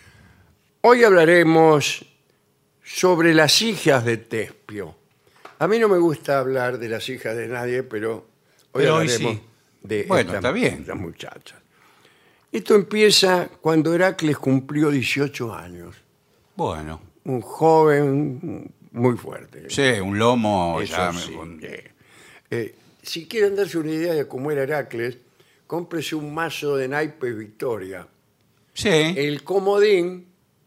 Hoy hablaremos sobre las hijas de Tespio. A mí no me gusta hablar de las hijas de nadie, pero hoy Pero hoy hablaremos sí. de Bueno, estas, está bien. estas muchachas. Esto empieza cuando Heracles cumplió dieciocho años. Bueno, Un joven muy fuerte. sí, un lomo Eso ya me- sí. con- Eh, eh, si quieren darse una idea de cómo era Heracles, cómprese un mazo de naipes Victoria. Sí, El comodín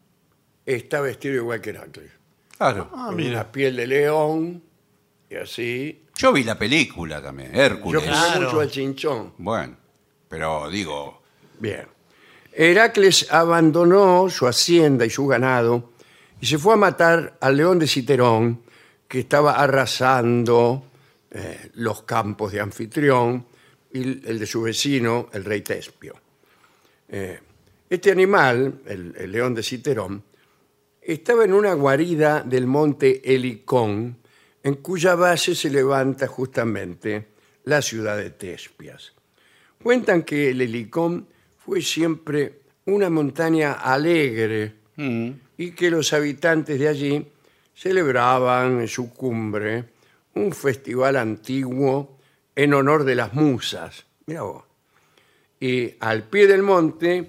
está vestido igual que Heracles. claro. Ah, con mira. una piel de león y así. Yo vi la película también, Yo Hércules. jugué Claro. mucho al chinchón. Bueno, pero digo, Bien. Heracles abandonó su hacienda y su ganado y se fue a matar al león de Citerón, que estaba arrasando eh, los campos de Anfitrión y el de su vecino, el rey Tespio. Eh, este animal, el, el león de Citerón, estaba en una guarida del monte Helicón, en cuya base se levanta justamente la ciudad de Tespias. Cuentan que el Helicón fue siempre una montaña alegre mm, y que los habitantes de allí celebraban en su cumbre un festival antiguo en honor de las musas. Mira vos. Y al pie del monte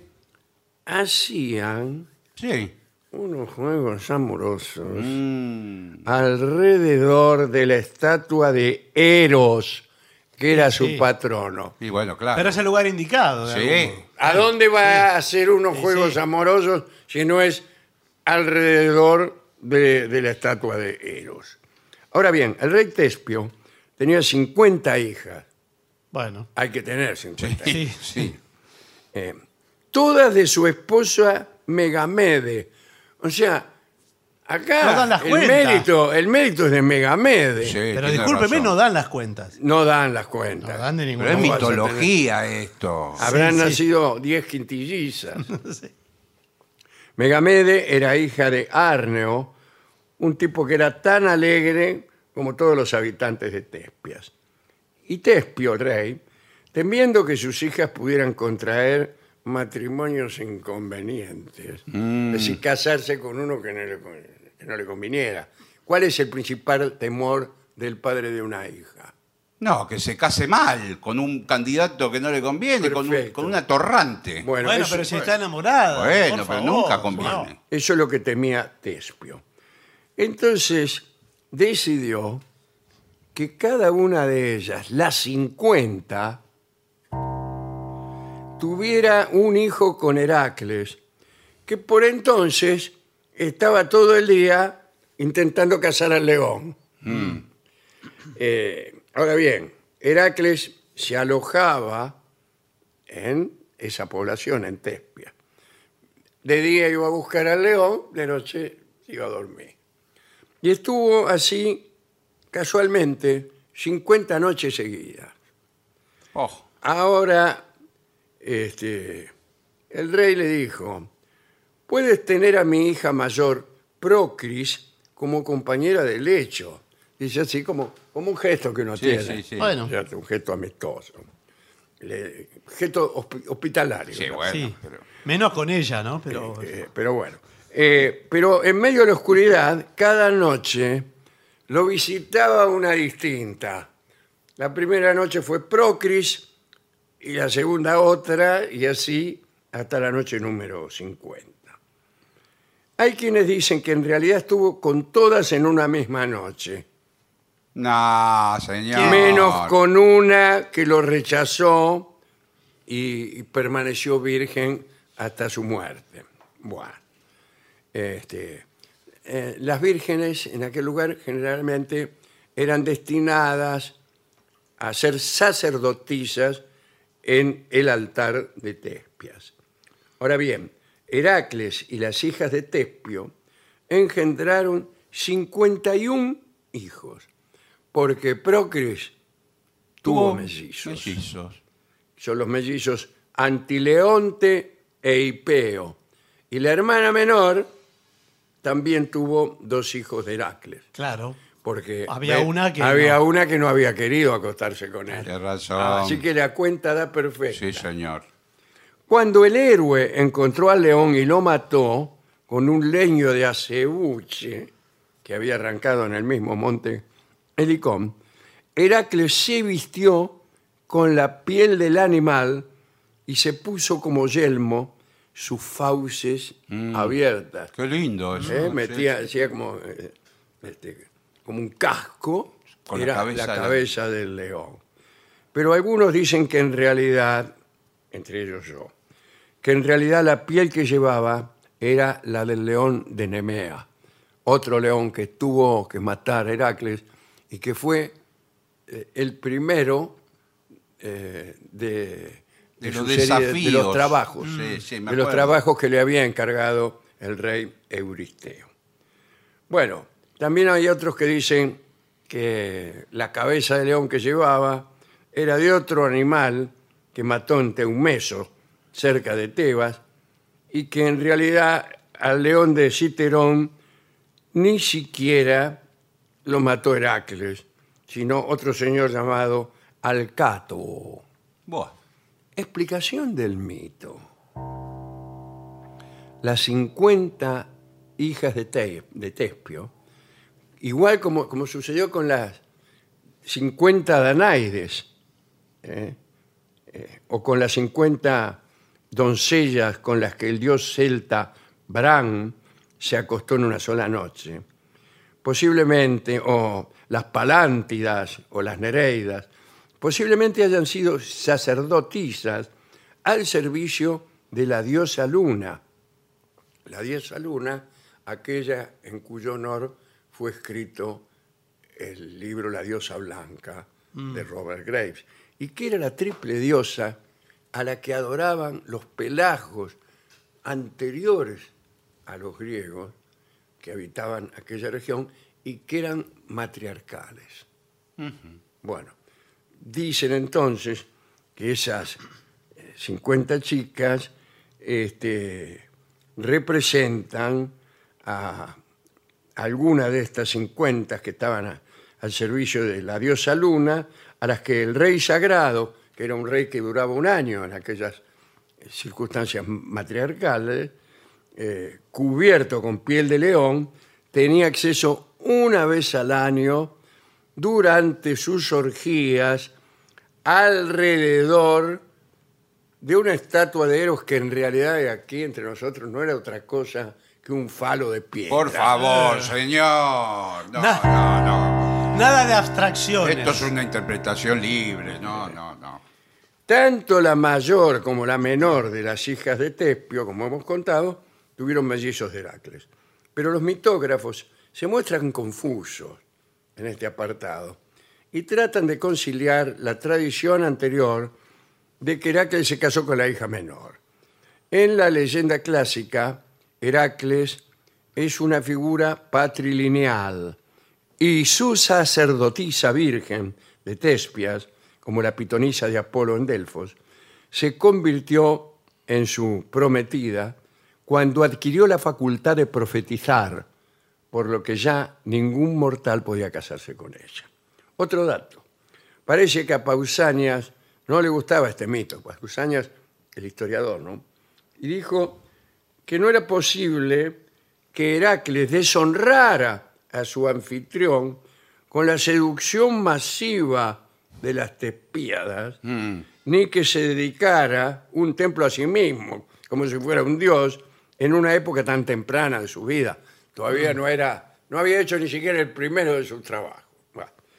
hacían sí. unos juegos amorosos Mm, alrededor de la estatua de Eros, que era su Sí. patrono. y bueno, claro. Pero es el lugar indicado. de Sí. algún modo. ¿A dónde va a hacer unos Sí, juegos sí. amorosos si no es alrededor de, de la estatua de Eros? Ahora bien, el rey Tespio tenía cincuenta hijas. Bueno. Hay que tener cincuenta hijas. Sí. Sí. Eh, todas de su esposa Megamede. O sea, acá No dan las el, cuentas. mérito, el mérito es de Megamede. Sí, Pero tiene discúlpeme, razón. no dan las cuentas. No dan las cuentas. No dan de ningún Pero es ¿Cómo vas a mitología esto. Habrán Sí, sí. nacido diez quintillizas. Sí. Megamede era hija de Arneo, un tipo que era tan alegre como todos los habitantes de Tespias. Y Tespio, el rey, temiendo que sus hijas pudieran contraer matrimonios inconvenientes, es decir, casarse con uno que no, le, que no le conviniera. ¿Cuál es el principal temor del padre de una hija? No, que se case mal, con un candidato que no le conviene, con, un- Perfecto. con una torrante. Bueno, Bueno, eso, pero si bueno, está enamorada. Bueno, por pero favor, nunca conviene. no. eso es lo que temía Tespio. Entonces decidió que cada una de ellas, las cincuenta, tuviera un hijo con Heracles, que por entonces estaba todo el día intentando cazar al león. Eh, ahora bien, Heracles se alojaba en esa población, en Tespia. De día iba a buscar al león, de noche iba a dormir. Y estuvo así, casualmente, cincuenta noches seguidas. Oh, Ahora, este, el rey le dijo, puedes tener a mi hija mayor, Procris, como compañera de lecho. Dice así como, como un gesto que uno sí, tiene. sí, sí. Bueno. ¿Cierto? Un gesto amistoso. Le- gesto hospi- hospitalario. Sí, ¿no? bueno, Sí. pero- Menos con ella, ¿no? Pero. Eh, pero bueno. Eh, pero en medio de la oscuridad, cada noche lo visitaba una distinta. La primera noche fue Procris y la segunda otra, y así hasta la noche número cincuenta. Hay quienes dicen que en realidad estuvo con todas en una misma noche. No, señor. menos con una que lo rechazó y, y permaneció virgen hasta su muerte. Bueno, este, eh, las vírgenes en aquel lugar generalmente eran destinadas a ser sacerdotisas en el altar de Tespias. Ahora bien, Heracles y las hijas de Tespio engendraron cincuenta y un hijos, porque Procris tuvo mellizos. mellizos. Son los mellizos Antileonte e Hipeo. Y la hermana menor también tuvo dos hijos de Heracles. Claro. Porque Había ve, una que había no. una que no había querido acostarse con él. Tienes razón. Así que la cuenta da perfecta. Sí, señor. Cuando el héroe encontró al león y lo mató con un leño de acebouche que había arrancado en el mismo monte Helicón, Heracles se vistió con la piel del animal y se puso como yelmo sus fauces Mm. abiertas. Qué lindo eso. ¿Eh? Sí, Metía, sí. hacía como, eh, este, como un casco, Con la era la cabeza cabeza, de- del león. Pero algunos dicen que en realidad, entre ellos yo, que en realidad la piel que llevaba era la del león de Nemea, otro león que tuvo que matar a Heracles y que fue eh, el primero eh, de, De su los serie de- de desafíos. los trabajos, Sí, sí, me de los acuerdo. trabajos que le había encargado el rey Euristeo. Bueno, también hay otros que dicen que la cabeza de león que llevaba era de otro animal que mató en Teumeso, cerca de Tebas, y que en realidad al león de Citerón ni siquiera lo mató Heracles, sino otro señor llamado Alcato. Buah. Explicación del mito. Las cincuenta hijas de, Te- de Tespio, igual como, como sucedió con las cincuenta Danaides, ¿eh? Eh, o con las cincuenta doncellas con las que el dios celta Bran se acostó en una sola noche, posiblemente, o las Palántidas o las Nereidas, posiblemente hayan sido sacerdotisas al servicio de la diosa Luna. La diosa Luna, aquella en cuyo honor fue escrito el libro La diosa blanca de Robert Graves, y que era la triple diosa a la que adoraban los pelagos anteriores a los griegos que habitaban aquella región y que eran matriarcales. Bueno, dicen entonces que esas eh, cincuenta chicas este, representan a alguna de estas cincuenta que estaban a- al servicio de la diosa Luna, a las que el rey sagrado, que era un rey que duraba un año en aquellas circunstancias matriarcales, eh, cubierto con piel de león, tenía acceso una vez al año durante sus orgías alrededor de una estatua de Eros que en realidad aquí entre nosotros no era otra cosa que un falo de piedra. Por favor, señor. No, Nah. no, no. Nada de abstracciones. Esto es una interpretación libre. No, no, no. Tanto la mayor como la menor de las hijas de Tespio, como hemos contado, tuvieron mellizos de Heracles. Pero los mitógrafos se muestran confusos en este apartado y tratan de conciliar la tradición anterior de que Heracles se casó con la hija menor. En la leyenda clásica, Heracles es una figura patrilineal y su sacerdotisa virgen de Tespias, como la pitonisa de Apolo en Delfos, se convirtió en su prometida cuando adquirió la facultad de profetizar, por lo que ya ningún mortal podía casarse con ella. Otro dato. Parece que a Pausanias no le gustaba este mito. Pausanias, el historiador, ¿no? Y dijo que no era posible que Heracles deshonrara a su anfitrión con la seducción masiva de las Tespíadas, Mm. ni que se dedicara un templo a sí mismo, como si fuera un dios, en una época tan temprana de su vida. Todavía no era, no había hecho ni siquiera el primero de sus trabajos. Bueno,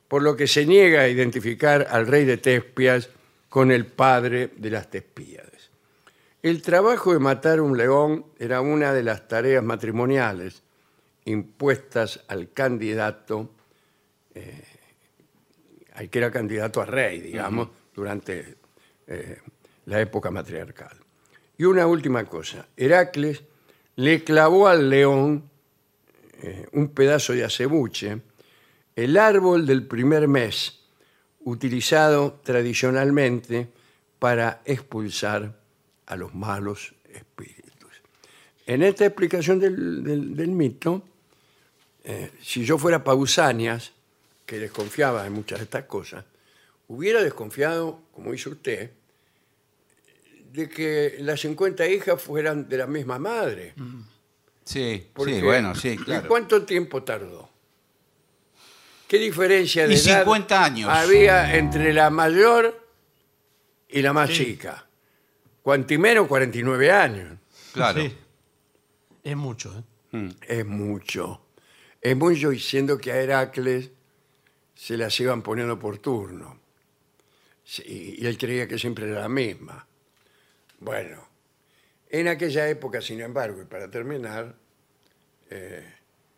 por lo que se niega a identificar al rey de Tespias con el padre de las Tespíades. El trabajo de matar un león era una de las tareas matrimoniales impuestas al candidato, eh, al que era candidato a rey, digamos, uh-huh. durante eh, la época matriarcal. Y una última cosa, Heracles le clavó al león eh, un pedazo de acebuche, el árbol del primer mes, utilizado tradicionalmente para expulsar a los malos espíritus. En esta explicación del, del, del mito, eh, si yo fuera Pausanias, que desconfiaba de muchas de estas cosas, hubiera desconfiado, como hizo usted, de que las cincuenta hijas fueran de la misma madre. Sí, Porque, sí, bueno, sí, claro. ¿Y cuánto tiempo tardó? ¿Qué diferencia de Y edad cincuenta años. había entre la mayor y la más Sí. chica? Cuantimeno cuarenta y nueve años. Claro. Sí. Es mucho, ¿eh? Mm. Es mucho. Es mucho, diciendo que a Heracles se las iban poniendo por turno. Sí, y él creía que siempre era la misma. Bueno, en aquella época, sin embargo, y para terminar, eh,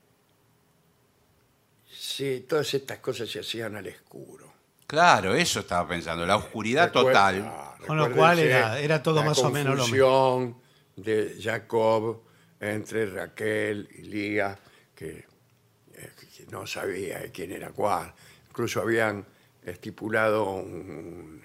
sí, todas estas cosas se hacían al oscuro. Claro, eso estaba pensando, la oscuridad Recuer- total. ah, Con lo cual recuérdense era- era todo la más o menos lo mismo. confusión de Jacob entre Raquel y Lía, que, eh, que no sabía quién era cuál. Incluso habían estipulado un,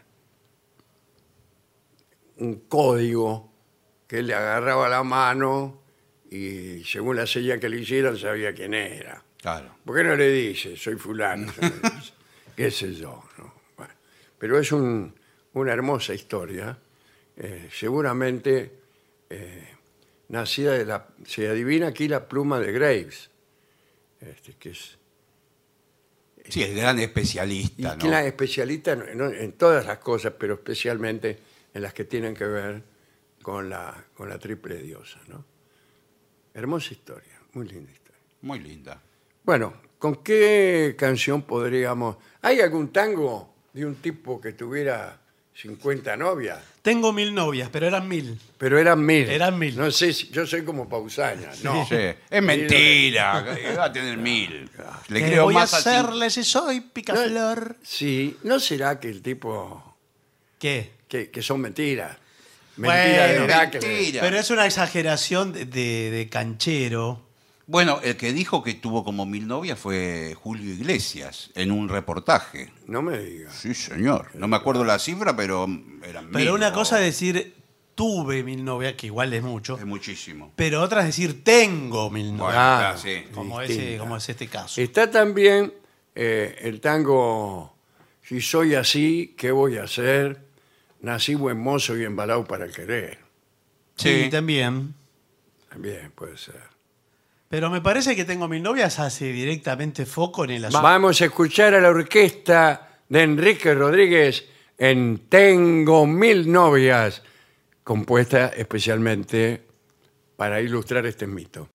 un código que él le agarraba la mano y según la señal que le hicieron sabía quién era. Claro. ¿Por qué no le dice, soy fulano? ¿Qué sé yo? ¿no? Bueno, pero es un- una hermosa historia, eh, seguramente eh, nacida de la... Se adivina aquí la pluma de Graves, este, que es... Sí, el gran Y especialista, que ¿no? es especialista en, en- en todas las cosas, pero especialmente en las que tienen que ver con la, con la triple diosa, ¿no? Hermosa historia, muy linda historia. Muy linda. Bueno, ¿con qué canción podríamos...? ¿Hay algún tango de un tipo que tuviera cincuenta novias? Tengo mil novias, pero eran mil. Pero eran mil. Eran mil. No sé, si, yo soy como Pausania, ¿no? Sí, es mentira, va a tener mil. Le ¿Qué creo voy más a así. hacerle si soy No, picaflor? sí, ¿no será que el tipo... ¿Qué? que, que son mentiras? Bueno, Mentiras de Heracles. mentira. Pero es una exageración de, de- de canchero. Bueno, el que dijo que tuvo como mil novias fue Julio Iglesias en un reportaje. No me digas. Sí, señor. No me acuerdo la cifra, pero eran mil. Pero una ¿no? cosa es decir, tuve mil novias, que igual es mucho. Es muchísimo. Pero otra es decir, tengo mil Bueno, novias. Ah, ah, sí. como, distinta. ese, como es este caso. Está también eh, el tango Si soy así, ¿qué voy a hacer? Nací buen mozo y embalado para el querer. Sí, Sí. también. También puede ser. Pero me parece que tengo mil novias hace directamente foco en el asunto. Vamos a escuchar a la orquesta de Enrique Rodríguez en Tengo mil novias, compuesta especialmente para ilustrar este mito.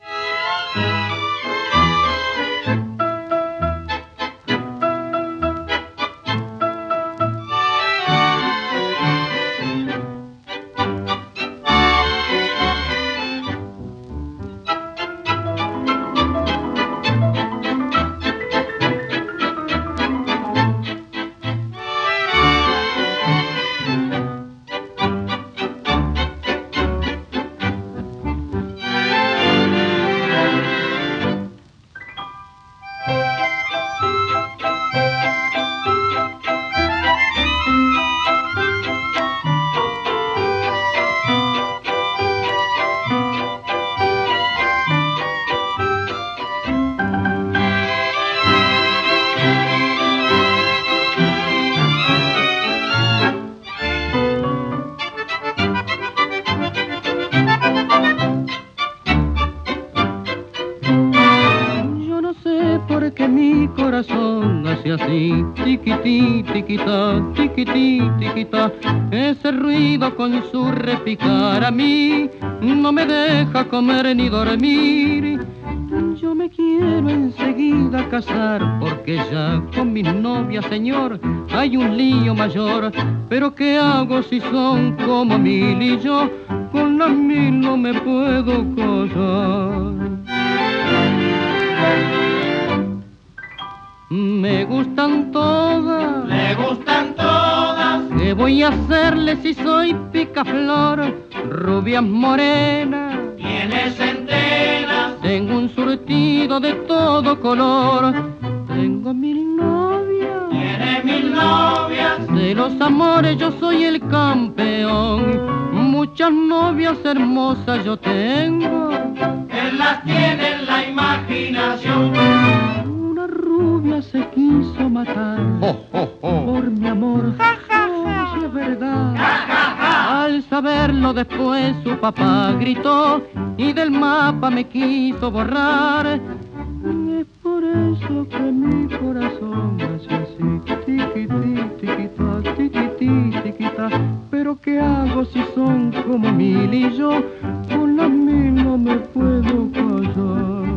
Yo no sé por qué mi corazón hace así, tiquití, tiquitá, tiquití, tiquitá. Ese ruido con su repicar a mí no me deja comer ni dormir. Yo me me quiero enseguida casar, porque ya con mis novias, señor, hay un lío mayor. Pero ¿qué hago si son como mil y yo con las mil no me puedo casar? Me gustan todas, Me gustan todas. ¿qué voy a hacerle si soy picaflor? Rubias morenas, Tiene centenas. tengo un surtido de todo color. Tengo mil novias, Tiene mil novias. de los amores yo soy el campeón. Muchas novias hermosas yo tengo. Él las tiene en la imaginación. Una rubia se quiso matar por mi amor. Oh, si es verdad. Al saberlo después su papá gritó y del mapa me quiso borrar. Es por eso que mi corazón hace así, tiquití, tiquitá, tiquití, tiquitá. Pero ¿qué hago si son como mil y yo con las mil no me puedo casar?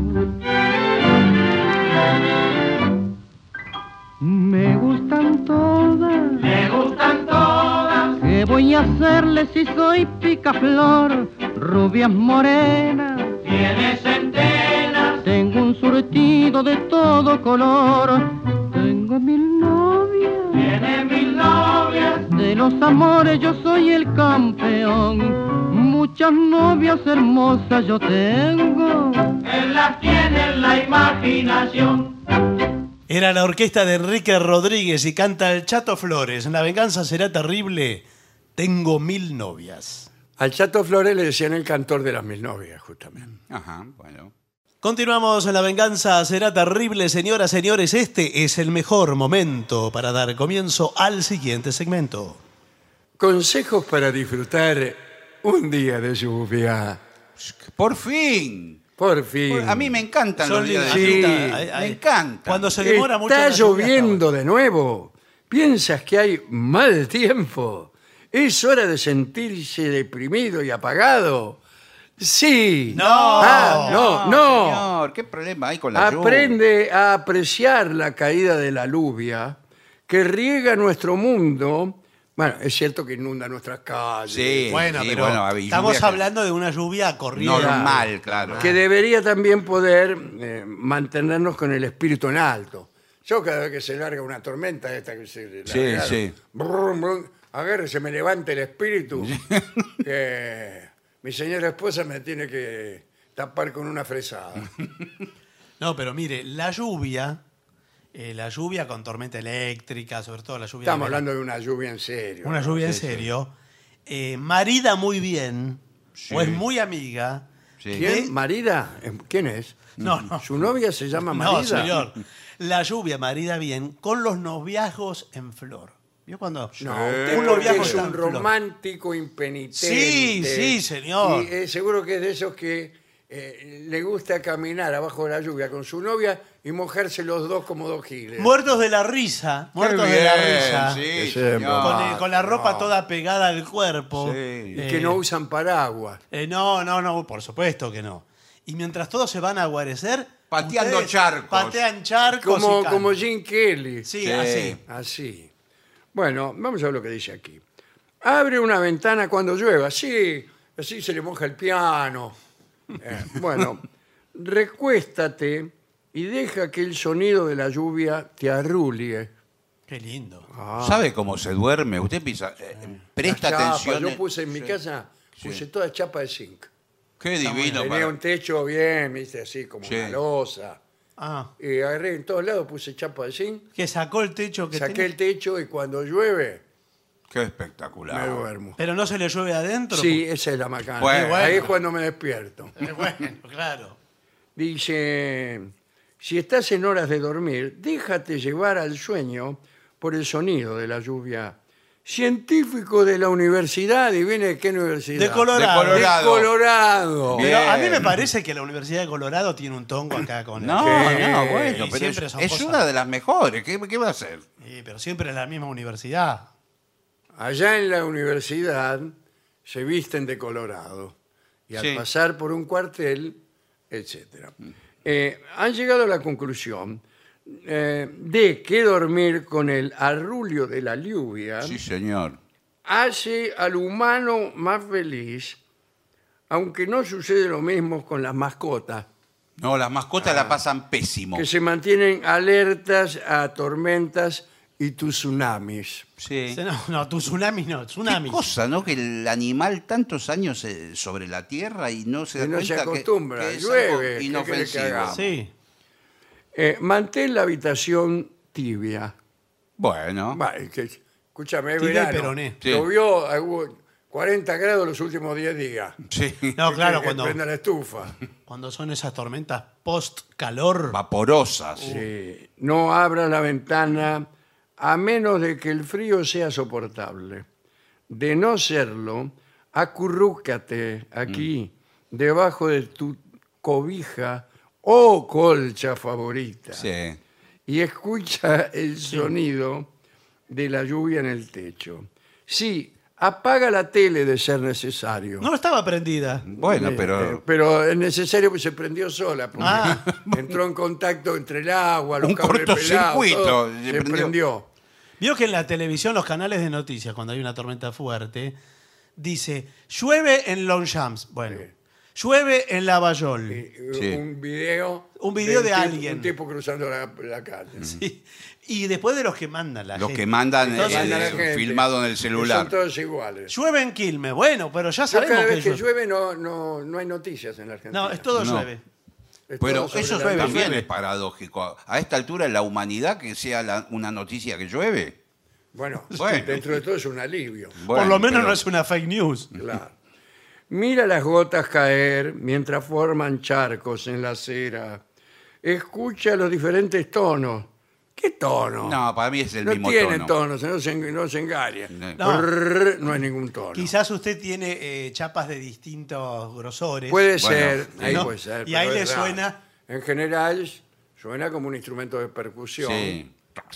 Me gustan todas, Me gustan todas. ¿qué voy a hacerle si soy picaflor? Rubias morenas, Tiene centenas. tengo un surtido de todo color. Tengo mil novias, Tiene mil novias. de los amores yo soy el campeón. Muchas novias hermosas yo tengo. Él las tiene en la imaginación. Era la orquesta de Enrique Rodríguez y canta el Chato Flores. La venganza será terrible. Tengo mil novias. Al Chato Flores le decían el cantor de las mil novias, justamente. Ajá, bueno. Continuamos en La venganza será terrible, señoras, señores. Este es el mejor momento para dar comienzo al siguiente segmento. Consejos para disfrutar un día de lluvia. Por fin. Por fin. A mí me encantan los días de Sí. lluvia. Ay, ay, Me encanta. Cuando se demora mucho. Está la lluvia, lloviendo de nuevo. ¿Piensas que hay mal tiempo? ¿Es hora de sentirse deprimido y apagado? Sí. No. Ah, no, no. Señor, ¿qué problema hay con la lluvia? Aprende a apreciar la caída de la lluvia que riega nuestro mundo. Bueno, es cierto que inunda nuestras calles. Sí, Bueno, sí, pero bueno, había estamos lluvia que- hablando de una lluvia corriente. Normal, claro. Que debería también poder eh, mantenernos con el espíritu en alto. Yo cada vez que se larga una tormenta esta que se Sí, largaron, sí. brum, brum, agarre, se me levanta el espíritu. que mi señora esposa me tiene que tapar con una fresada. No, pero mire, la lluvia, eh, la lluvia con tormenta eléctrica, sobre todo la lluvia. Estamos de verano, hablando de una lluvia en serio. Una ¿no? lluvia en Sí, sí. serio. eh, marida muy bien, Sí. o es muy amiga. Sí. ¿Quién? ¿Qué? ¿Marida? ¿Quién es? No, no. ¿Su novia se llama Marida? No, señor. La lluvia marida bien con los noviazgos en flor. ¿Vio cuando No, Sí. usted un porque noviazgo es está un en flor? romántico impenitente. Sí, sí, señor. Y eh, seguro que es de esos que eh, le gusta caminar abajo de la lluvia con su novia y mojarse los dos como dos giles. Muertos de la risa, muertos Qué de la bien, risa. Sí, Ese señor. Con, el- con la ropa No. toda pegada al cuerpo. Sí. Y Eh, que no usan paraguas. eh, no, no, no, por supuesto que no. Y mientras todos se van a guarecer, Pateando ustedes charcos. Patean charcos. y Como, cantan. como Jim Kelly. Sí, Sí. así. Así. Bueno, vamos a ver lo que dice aquí. Abre una ventana cuando llueva. Sí, así se le moja el piano. Eh, bueno, recuéstate y deja que el sonido de la lluvia te arrulie. Qué lindo. Ah, ¿Sabe cómo se duerme? Usted piensa, eh, presta la chapa. atención. Yo puse en mi Sí. casa, Sí. puse toda chapa de zinc. Qué divino. Tenía para- un techo bien, viste, así como Sí. una losa. Ah, Y agarré en todos lados, puse chapa de zinc, que sacó el techo que saqué tenía. el techo y cuando llueve Qué espectacular. me duermo. Pero no se le llueve adentro. Sí, esa es la macana. Bueno. Ahí es cuando me despierto. Eh, Bueno, claro. Dice, si estás en horas de dormir, déjate llevar al sueño por el sonido de la lluvia. Científico de la universidad, ¿adivine de qué universidad? De Colorado. De Colorado. De Colorado. Bien. Pero a mí me parece que la Universidad de Colorado tiene un tongo acá con No, el- Sí. no, Y bueno, pero siempre es, son es cosas- una de las mejores. ¿Qué, qué va a hacer? Sí, pero siempre es la misma universidad. Allá en la universidad se visten de Colorado. Y al Sí. pasar por un cuartel, etcétera. eh, han llegado a la conclusión eh, de que dormir con el arrullo de la lluvia Sí, señor. hace al humano más feliz, aunque no sucede lo mismo con las mascotas, No, las mascotas la pasan pésimo. que se mantienen alertas a tormentas y tsunamis. Sí. No, no, tu tsunami no, tsunami. Qué cosa, ¿no? Que el animal tantos años eh, sobre la tierra y no se da Y no se cuenta que- acostumbra, que, es llueve, algo ¿qué querés que inofensivo. hagamos? Sí. Eh, mantén la habitación tibia. Bueno, Va, es que, escúchame, es Tibia y verano. peroné. Sí. Llovió, eh, hubo cuarenta grados los últimos diez días. sí. No, ¿Qué claro, querés que cuando, prenda la estufa. cuando son esas tormentas post-calor. Vaporosas. Sí. No abras la ventana a menos de que el frío sea soportable. De no serlo, acurrúcate aquí, debajo de tu cobija o colcha favorita. Sí. Y escucha el sonido de la lluvia en el techo. Sí, apaga la tele de ser necesario. No estaba prendida. Bueno, Eh, pero pero es necesario que se prendió sola, porque Ah. entró en contacto entre el agua, los Un cables pelados, cortocircuito, todo, se se prendió. prendió. Vio que en la televisión, los canales de noticias, cuando hay una tormenta fuerte, dice, llueve en Longchamps. Bueno, Sí. llueve en Lavallol. Y, Sí. Un video. Un video un de tipo- alguien. Un tipo cruzando la, la calle. Sí. Y después de los que mandan la los gente. que mandan Entonces, eh, Manda la gente, filmado en el que celular. Son todos iguales. Llueve en Quilmes. Bueno, pero ya Yo sabemos cada que, vez que llueve. llueve no, no, no hay noticias en la Argentina. No, es todo No. llueve. Es Pero todo sobre eso la también lluvia. es paradójico. A esta altura en la humanidad que sea la- una noticia que llueve. Bueno, Bueno. dentro de todo es un alivio. Por Bueno, lo menos pero- no es una fake news. Claro. Mira las gotas caer mientras forman charcos en la acera. Escucha los diferentes tonos. ¿Qué tono? No, para mí es el No mismo tiene tono. tono, no se, no se engañe. No. No. Brrr, no hay ningún tono. Quizás usted tiene eh, chapas de distintos grosores. Puede Bueno, ser, sí. ahí ¿No? puede ser. Y ahí pero le es raro. suena- En general, suena como un instrumento de percusión. Sí.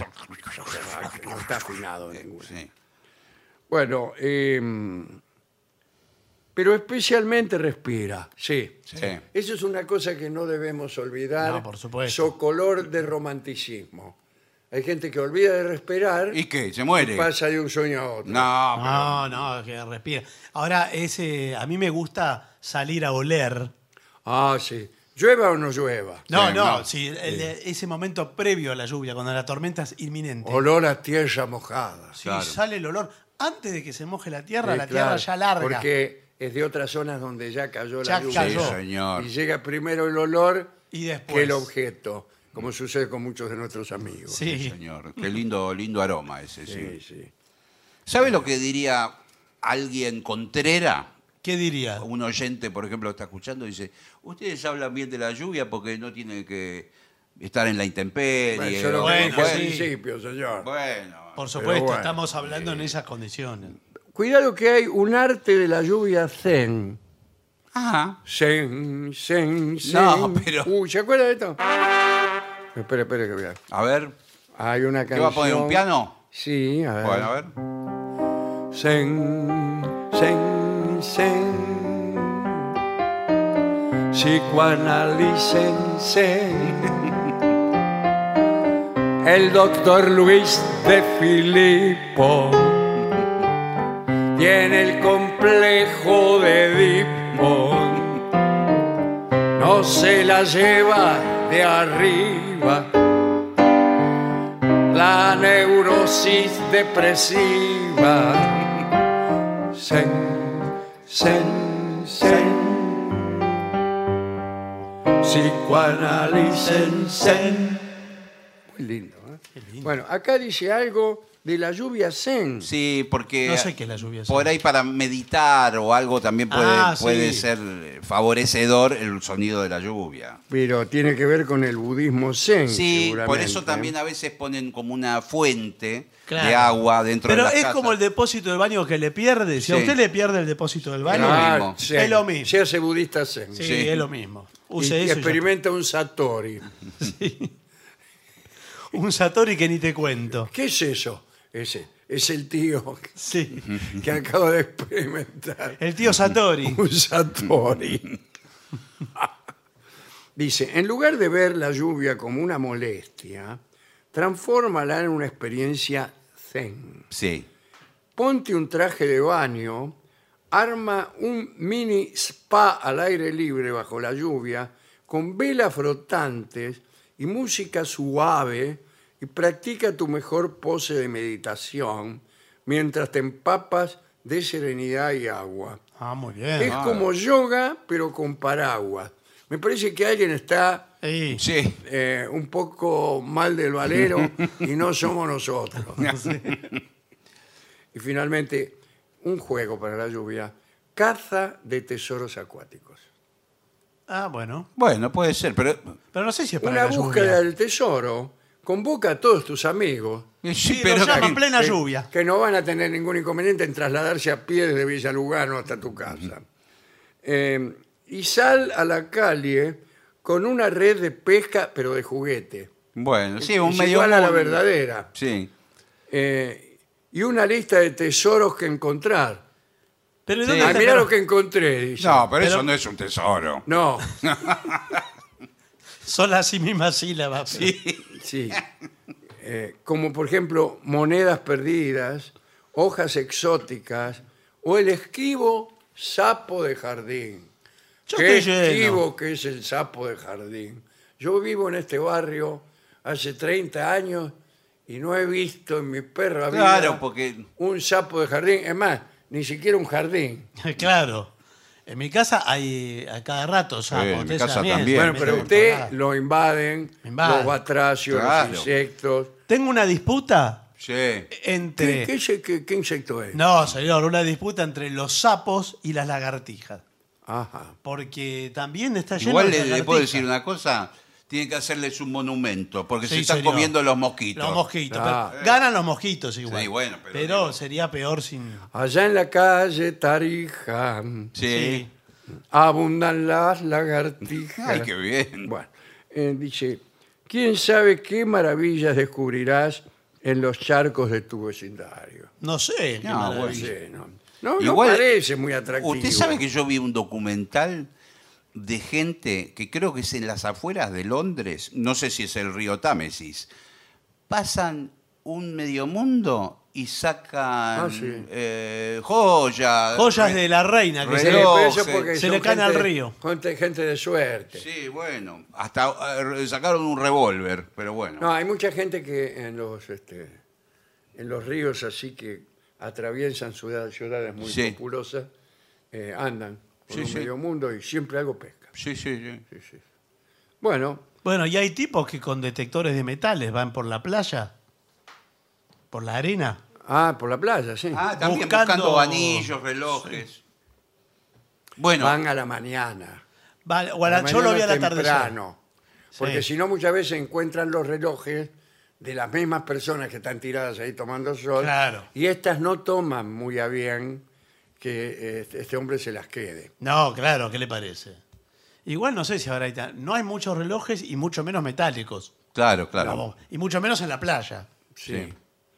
que No está afinado ninguno. Sí. Bueno, eh, pero especialmente respira, sí. Sí. Eso es una cosa que no debemos olvidar. No, por supuesto. Su color de romanticismo. Hay gente que olvida de respirar ¿Y qué? ¿Se muere? y pasa de un sueño a otro. No, No, no, que respira. Ahora, ese, a mí me gusta salir a oler. Ah, sí. ¿Llueva o no llueva? No, Sí, no, no. sí, el- ese momento previo a la lluvia, cuando la tormenta es inminente. Olor a tierra mojada. Sí, Claro. sale el olor. Antes de que se moje la tierra, Sí, la claro, tierra ya larga. Porque es de otras zonas donde ya cayó Ya la lluvia. cayó. Sí, señor. Y llega primero el olor Y después. que el objeto, como sucede con muchos de nuestros amigos. Sí, Sí. señor. Qué lindo, lindo aroma ese, sí. sí. sí. ¿Sabe lo que diría alguien contrera? ¿Qué diría? Un oyente, por ejemplo, está escuchando y dice, ustedes hablan bien de la lluvia porque no tienen que estar en la intemperie. Bueno, eso lo Bueno, dije al sí. principio, señor. Bueno, Por supuesto, bueno, estamos hablando en esas condiciones. Cuidado que hay un arte de la lluvia zen. Ajá. Zen, zen, zen. No, pero- Uy, ¿se acuerda de esto? Espera, espera que voy a... A ver, Hay una ¿qué canción... va a poner un piano? Sí, a ver. Bueno, a ver. Zen, zen, zen. Psicoanalícense. El doctor Luis de Filippo tiene el complejo de Edipo. No se la lleva de arriba la neurosis depresiva. Zen, zen, zen. Psicoanalícense. Muy lindo, ¿eh? Bueno, acá dice algo de la lluvia zen. Sí, porque No sé qué es la lluvia. por ahí para meditar o algo también puede, Ah, sí. puede ser favorecedor el sonido de la lluvia. Pero tiene que ver con el budismo zen. Sí, seguramente. por eso también a veces ponen como una fuente Claro. de agua dentro Pero de las es casas. como el depósito del baño que le pierde. Si a Sí. usted le pierde el depósito del baño, lo Ah, mismo. zen. Es lo mismo. Se hace budista zen. sí, Sí. es lo mismo. Y, Use y eso. y ya experimenta un satori. está. Un Satori que ni te cuento. ¿Qué es eso? Ese es el tío Sí. que acaba de experimentar El tío Satori. un satori. Dice, en lugar de ver la lluvia como una molestia, transfórmala en una experiencia zen. Sí. Ponte un traje de baño, arma un mini spa al aire libre bajo la lluvia, con velas flotantes y música suave, y practica tu mejor pose de meditación mientras te empapas de serenidad y agua. Ah, muy Es bien. como yoga, pero con paraguas. Me parece que alguien está Sí. Sí. eh, un poco mal del valero y no somos nosotros. Y finalmente, un juego para la lluvia, caza de tesoros acuáticos. Ah, bueno. Bueno, puede ser, pero... Pero no sé si es para Una la lluvia. búsqueda del tesoro, convoca a todos tus amigos Sí, Sí, pero... lo llaman que- plena que, lluvia. que no van a tener ningún inconveniente en trasladarse a pie desde Villa Lugano hasta tu casa. Eh, y sal a la calle con una red de pesca, pero de juguete. Bueno, sí, un Es medio... igual a la mundo. verdadera. Sí. Eh, y una lista de tesoros que encontrar. Pero ¿y Sí. dónde Ah, está? mirá Pero- lo que encontré, dice. No, pero, Pero- eso no es un tesoro. No, Son las mismas sílabas. Sí. sí. Eh, como por ejemplo, monedas perdidas, hojas exóticas o el esquivo sapo de jardín. Yo Qué estoy lleno. esquivo que es el sapo de jardín. Yo vivo en este barrio hace treinta años y no he visto en mi perra vida Claro, porque... un sapo de jardín. Es más, ni siquiera un jardín. Claro. En mi casa hay a cada rato sapos. en mi ustedes casa también. también. Bueno, Me pero tengo usted temporada. lo invaden, Me invaden. los batracios, Claro. los insectos. Tengo una disputa Sí. entre... ¿Qué, qué, se- qué- qué insecto es? No, señor, una disputa entre los sapos y las lagartijas. Ajá. Porque también está lleno Igual de le, le lagartijas. puedo decir una cosa, tienen que hacerles un monumento, porque Sí, se están señor. comiendo los mosquitos. Los mosquitos. Ah. pero ganan los mosquitos igual. Sí, bueno, pero Pero digo- sería peor sin... Allá en la calle Tarija Sí. abundan las lagartijas. Ay, qué bien. Bueno, eh, dice, ¿quién sabe qué maravillas descubrirás en los charcos de tu vecindario? No sé. qué No, maravilla. bueno. Sí, no, no, no Igual, parece muy atractivo. Usted sabe que yo vi un documental de gente que creo que es en las afueras de Londres, no sé si es el río Támesis, pasan un medio mundo y sacan Ah, sí. eh, joyas. Joyas re- de la reina que Sí, se, reloj. pero eso se- porque se son le caen al gente- río. Gente, gente de suerte. Sí, bueno, hasta eh, sacaron un revólver, pero bueno. No, hay mucha gente que en los este, en los ríos así que atraviesan ciudades, ciudades muy Sí. populosas, eh, andan por Sí, un sí. medio mundo y siempre algo pesca. Sí, sí, sí. Sí, sí. Bueno, Bueno, y hay tipos que con detectores de metales van por la playa, por la arena. ah, por la playa, sí. Ah, también Buscando- buscando, anillos, relojes. Bueno, Van a la mañana. Vale, o a A la- la yo lo vi mañana al atardecer. temprano. Porque Sí. si no, muchas veces encuentran los relojes de las mismas personas que están tiradas ahí tomando sol. Claro. Y estas no toman muy a bien que eh, este hombre se las quede. No, claro, ¿qué le parece? Igual no sé si ahora hay... ta- No hay muchos relojes y mucho menos metálicos. claro, claro. Vamos, y mucho menos en la playa. Sí.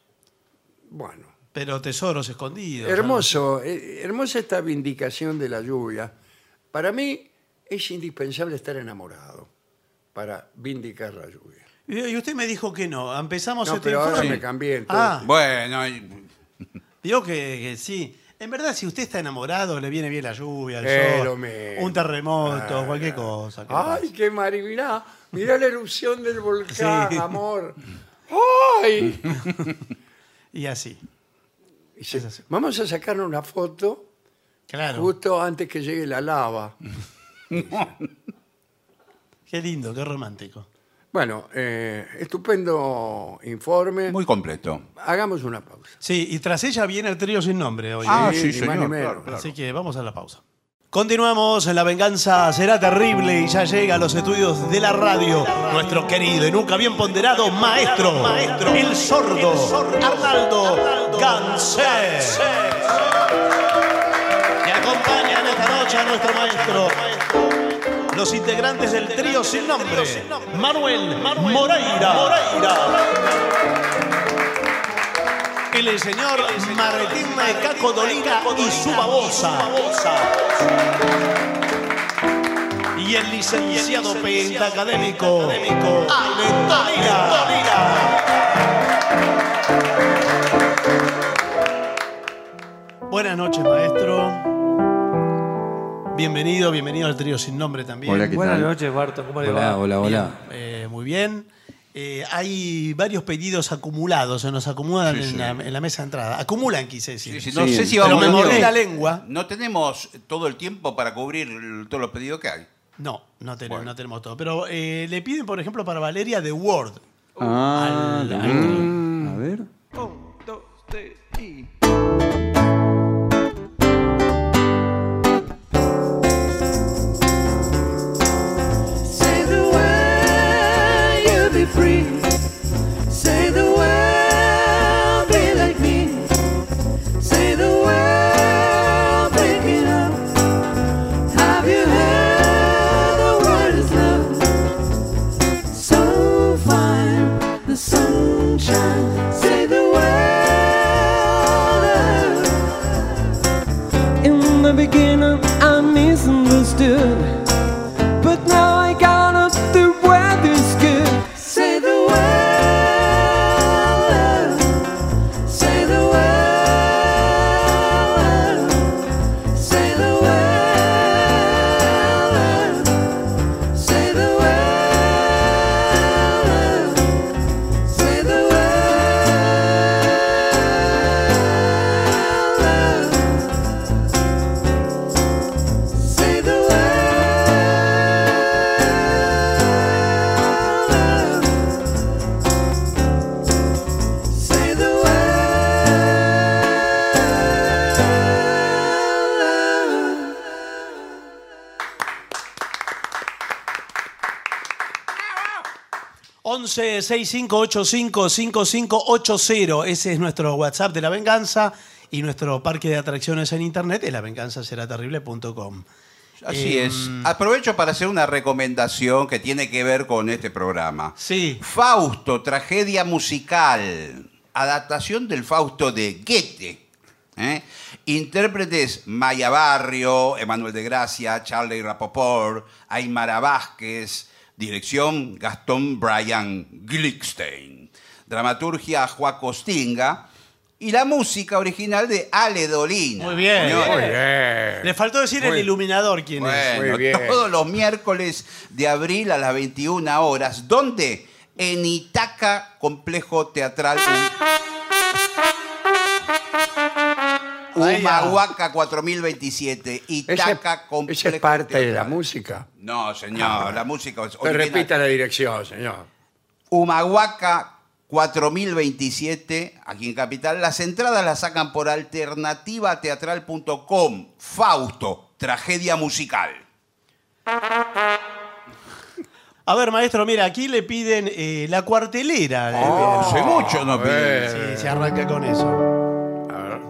Bueno. Pero tesoros escondidos. Hermoso, eh, hermosa esta vindicación de la lluvia. Para mí es indispensable estar enamorado para vindicar la lluvia. algo. Y usted me dijo que no. Empezamos No, este pero ahora informe. me cambié. entonces. Ah, Bueno, y- digo que, que sí. En verdad, si usted está enamorado, le viene bien la lluvia, el Es sol, lo mismo. un terremoto, Ah, cualquier cosa. ¿qué Ay, pasa? qué maravilla. Mirá la erupción del volcán, Sí. amor. ¡Ay! Y así. Dice, Es así. vamos a sacarnos una foto Claro. justo antes que llegue la lava. Qué lindo, qué romántico. Bueno, eh, estupendo informe. muy completo. Hagamos una pausa. Sí, y tras ella viene el trío sin nombre hoy. Ah, Sí, sí, ni señor. más ni menos. claro, claro. Así que vamos a la pausa. Continuamos, la venganza será terrible y ya llega a los estudios de la radio nuestro querido y nunca bien ponderado maestro, maestro el sordo, Arnaldo Gansé. Que acompañan esta noche a nuestro maestro, los integrantes del trío sin nombre, Manuel Moreira. El señor Martín Caco Dolina y su babosa. y el licenciado pentacadémico Ale Tolina. Buenas noches, maestro. Bienvenido, bienvenido al trío sin nombre también. Hola, ¿qué Buenas tal? noches, Barto. ¿Cómo le Hola, va? hola, hola. Bien, eh, muy bien. Eh, hay varios pedidos acumulados, se nos acumulan Sí, en, sí. La, en la mesa de entrada. Acumulan, quise decir. Sí, sí, no Sí, sé si Pero vamos me a- mordí la lengua. No tenemos todo el tiempo para cubrir el- todos los pedidos que hay. No, no tenemos, Bueno. no tenemos todo. Pero eh, le piden, por ejemplo, para Valeria The Word. Ah, Al- bien. al- A ver. Un, dos, tres y... Say the way you'll be free. Say the way be like me. Say the way waking up. Have you heard the word is love? So fine, the sunshine. Say the word. In the beginning, I misunderstood. But now I got up the weather's good. Say the word. Say the word. Say the word. Say the word. Say the word. Say the word. Say the word. once sesenta y cinco ochenta y cinco cincuenta y cinco ochenta. Ese es nuestro WhatsApp de La Venganza y nuestro parque de atracciones en internet es la venganza será terrible punto com. Así Eh, es. Aprovecho para hacer una recomendación que tiene que ver con este programa. Sí. Fausto, tragedia musical. Adaptación del Fausto de Goethe. ¿eh? Intérpretes Maya Barrio, Emanuel de Gracia, Charlie Rapoport, Aymara Vázquez. Dirección Gastón Brian Glickstein. Dramaturgia Joaco Stinga. Y la música original de Ale Dolina. Muy bien. Señores. Muy bien. Le faltó decir Muy- el iluminador quién es. Bueno, Muy bien. todos los miércoles de abril a las veintiuna horas. ¿Dónde? En Itaca, Complejo Teatral Um- Ahí ya. Humahuaca cuatro mil veintisiete. Ese, Itaca, Complejo ese es parte de la Teatral. música. No, señor, la música es Que original. repita la dirección, señor. Humahuaca cuatro mil veintisiete, aquí en Capital. Las entradas las sacan por alternativa teatral punto com. Fausto, tragedia musical. A ver, maestro, mira, aquí le piden eh, la cuartelera. Le Oh, Hace mucho no a ver. piden. piden. Sí, se arranca con eso. A ver.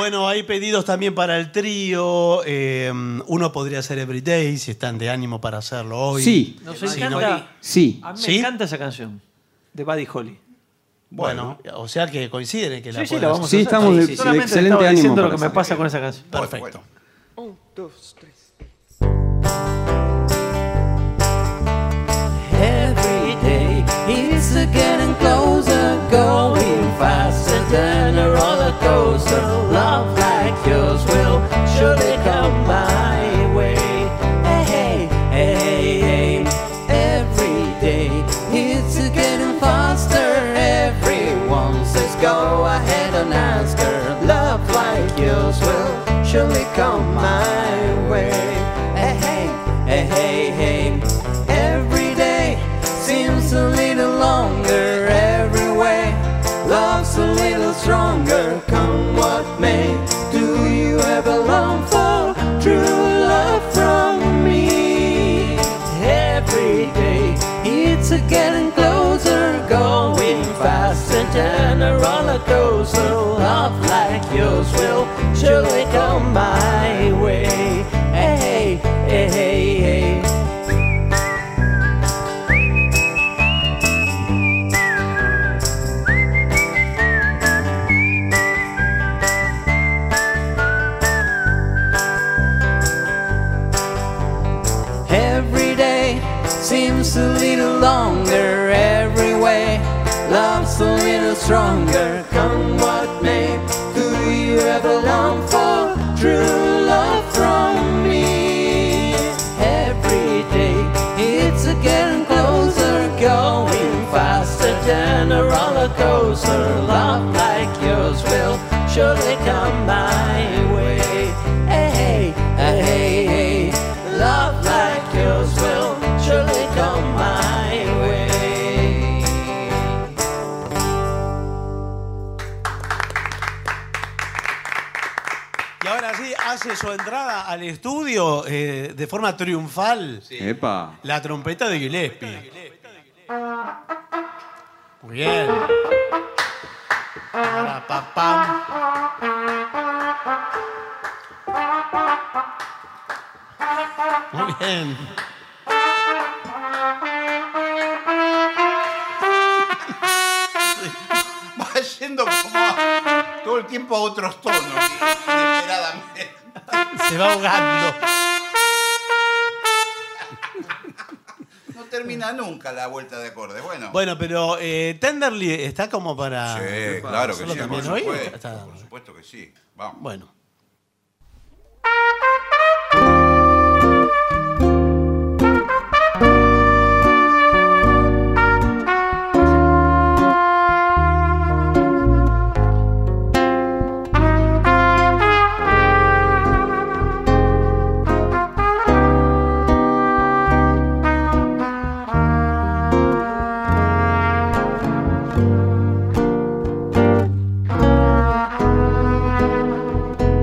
Bueno, hay pedidos también para el trío. Eh, uno podría ser Everyday, si están de ánimo para hacerlo hoy. Sí. Nos Sí, encanta. ¿no? Sí. A mí ¿Sí? me encanta esa canción de Buddy Holly. Bueno, o sea que coinciden que la Sí, sí, pueden la hacer. vamos Sí, a hacer. estamos de- de Solamente excelente estaba ánimo diciendo lo para que me hacer. pasa con esa canción. Perfecto. Un, dos, tres. Every day it's a getting closer, going faster than a roller coaster. Love like yours will surely come my way. Hey, hey, hey, hey. Every day it's a getting faster. Everyone says go ahead and ask her. Love like yours will surely come my way. Hey, hey, hey, hey, hey. Every day seems a little longer every way. Love's a little stronger, come what may. Do you ever long for true love from me? Every day it's a getting closer, going faster than a roller coaster. Love like yours will surely come my way. Hey, hey, hey, hey. Every day seems a little longer every way. Love's a little stronger, come what may. Do you ever long for true love from me? Every day it's a getting closer, going faster than a roller coaster. Love like yours will surely come my way. Hey, hey, hey, hey. Love like yours will surely come my way. Y ahora sí, hace su entrada al estudio eh, de forma triunfal Epa. la trompeta de Gillespie. Muy bien. Para, pa, pam. Muy bien. Va yendo como a- todo el tiempo a otros tonos, inesperadamente. Se va ahogando. No termina nunca la vuelta de acordes. Bueno, Bueno, pero eh, Tenderly está como para... sí, claro que ¿Hacerlo sí, por también hoy? supuesto, Está- por supuesto que sí. Vamos. Bueno. Every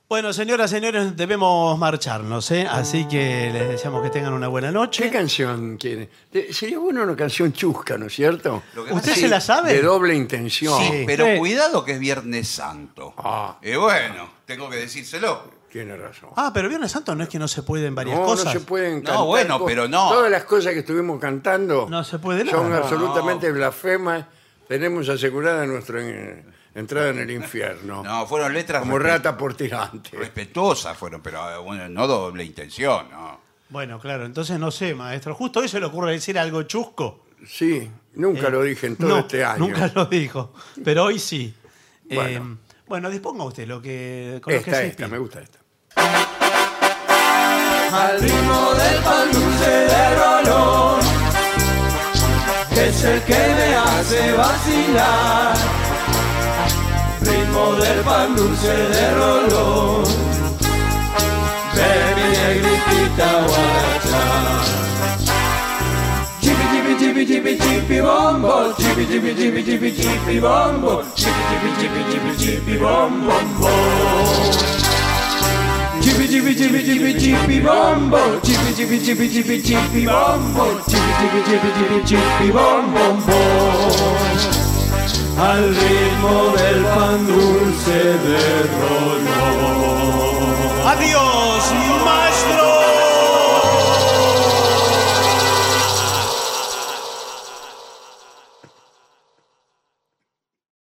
Bueno, señoras, señores, debemos marcharnos, ¿eh? Así que les deseamos que tengan una buena noche. ¿Qué canción quiere? De- Sería bueno una canción chusca, ¿no es cierto? Lo que ¿Usted pasa se es- la sabe? De doble intención. Sí, pero Sí. cuidado que es Viernes Santo. Ah. Y bueno, tengo que decírselo. Tiene razón. Ah, pero Viernes Santo no es que no se pueden varias no, cosas. no se pueden No, cantar. bueno, co- pero no. Todas las cosas que estuvimos cantando No se puede nada. son No, absolutamente blasfemas. Tenemos asegurada nuestra eh, entrada en el infierno. No, fueron letras Como respe- rata por tirante. respetuosas, fueron, pero eh, bueno, no doble intención, ¿no? Bueno, claro, entonces no sé, maestro. Justo hoy se le ocurre decir algo chusco. Sí, nunca Eh, lo dije en todo no, este año. Nunca lo dijo, pero hoy sí. Bueno. Eh, bueno, disponga usted lo que, con lo que Esta, se esta, inspire. me gusta esta. Al ritmo del pan dulce de Rolón, que es el que me hace vacilar. Ritmo del pan dulce de Rolón, de mi negrita guaracha. Chipi chipi chipi chipi chipi bombo, chipi chipi chipi chipi chipi bombo, chipi chipi chipi chipi chipi bom bom bom. Chipi chipi chipi chipi chipi bombo, chipi chipi chipi chipi chipi bombo, chipi chipi chipi chipi chipi bom bom bom. Al ritmo del pan dulce de Rolón. Adiós.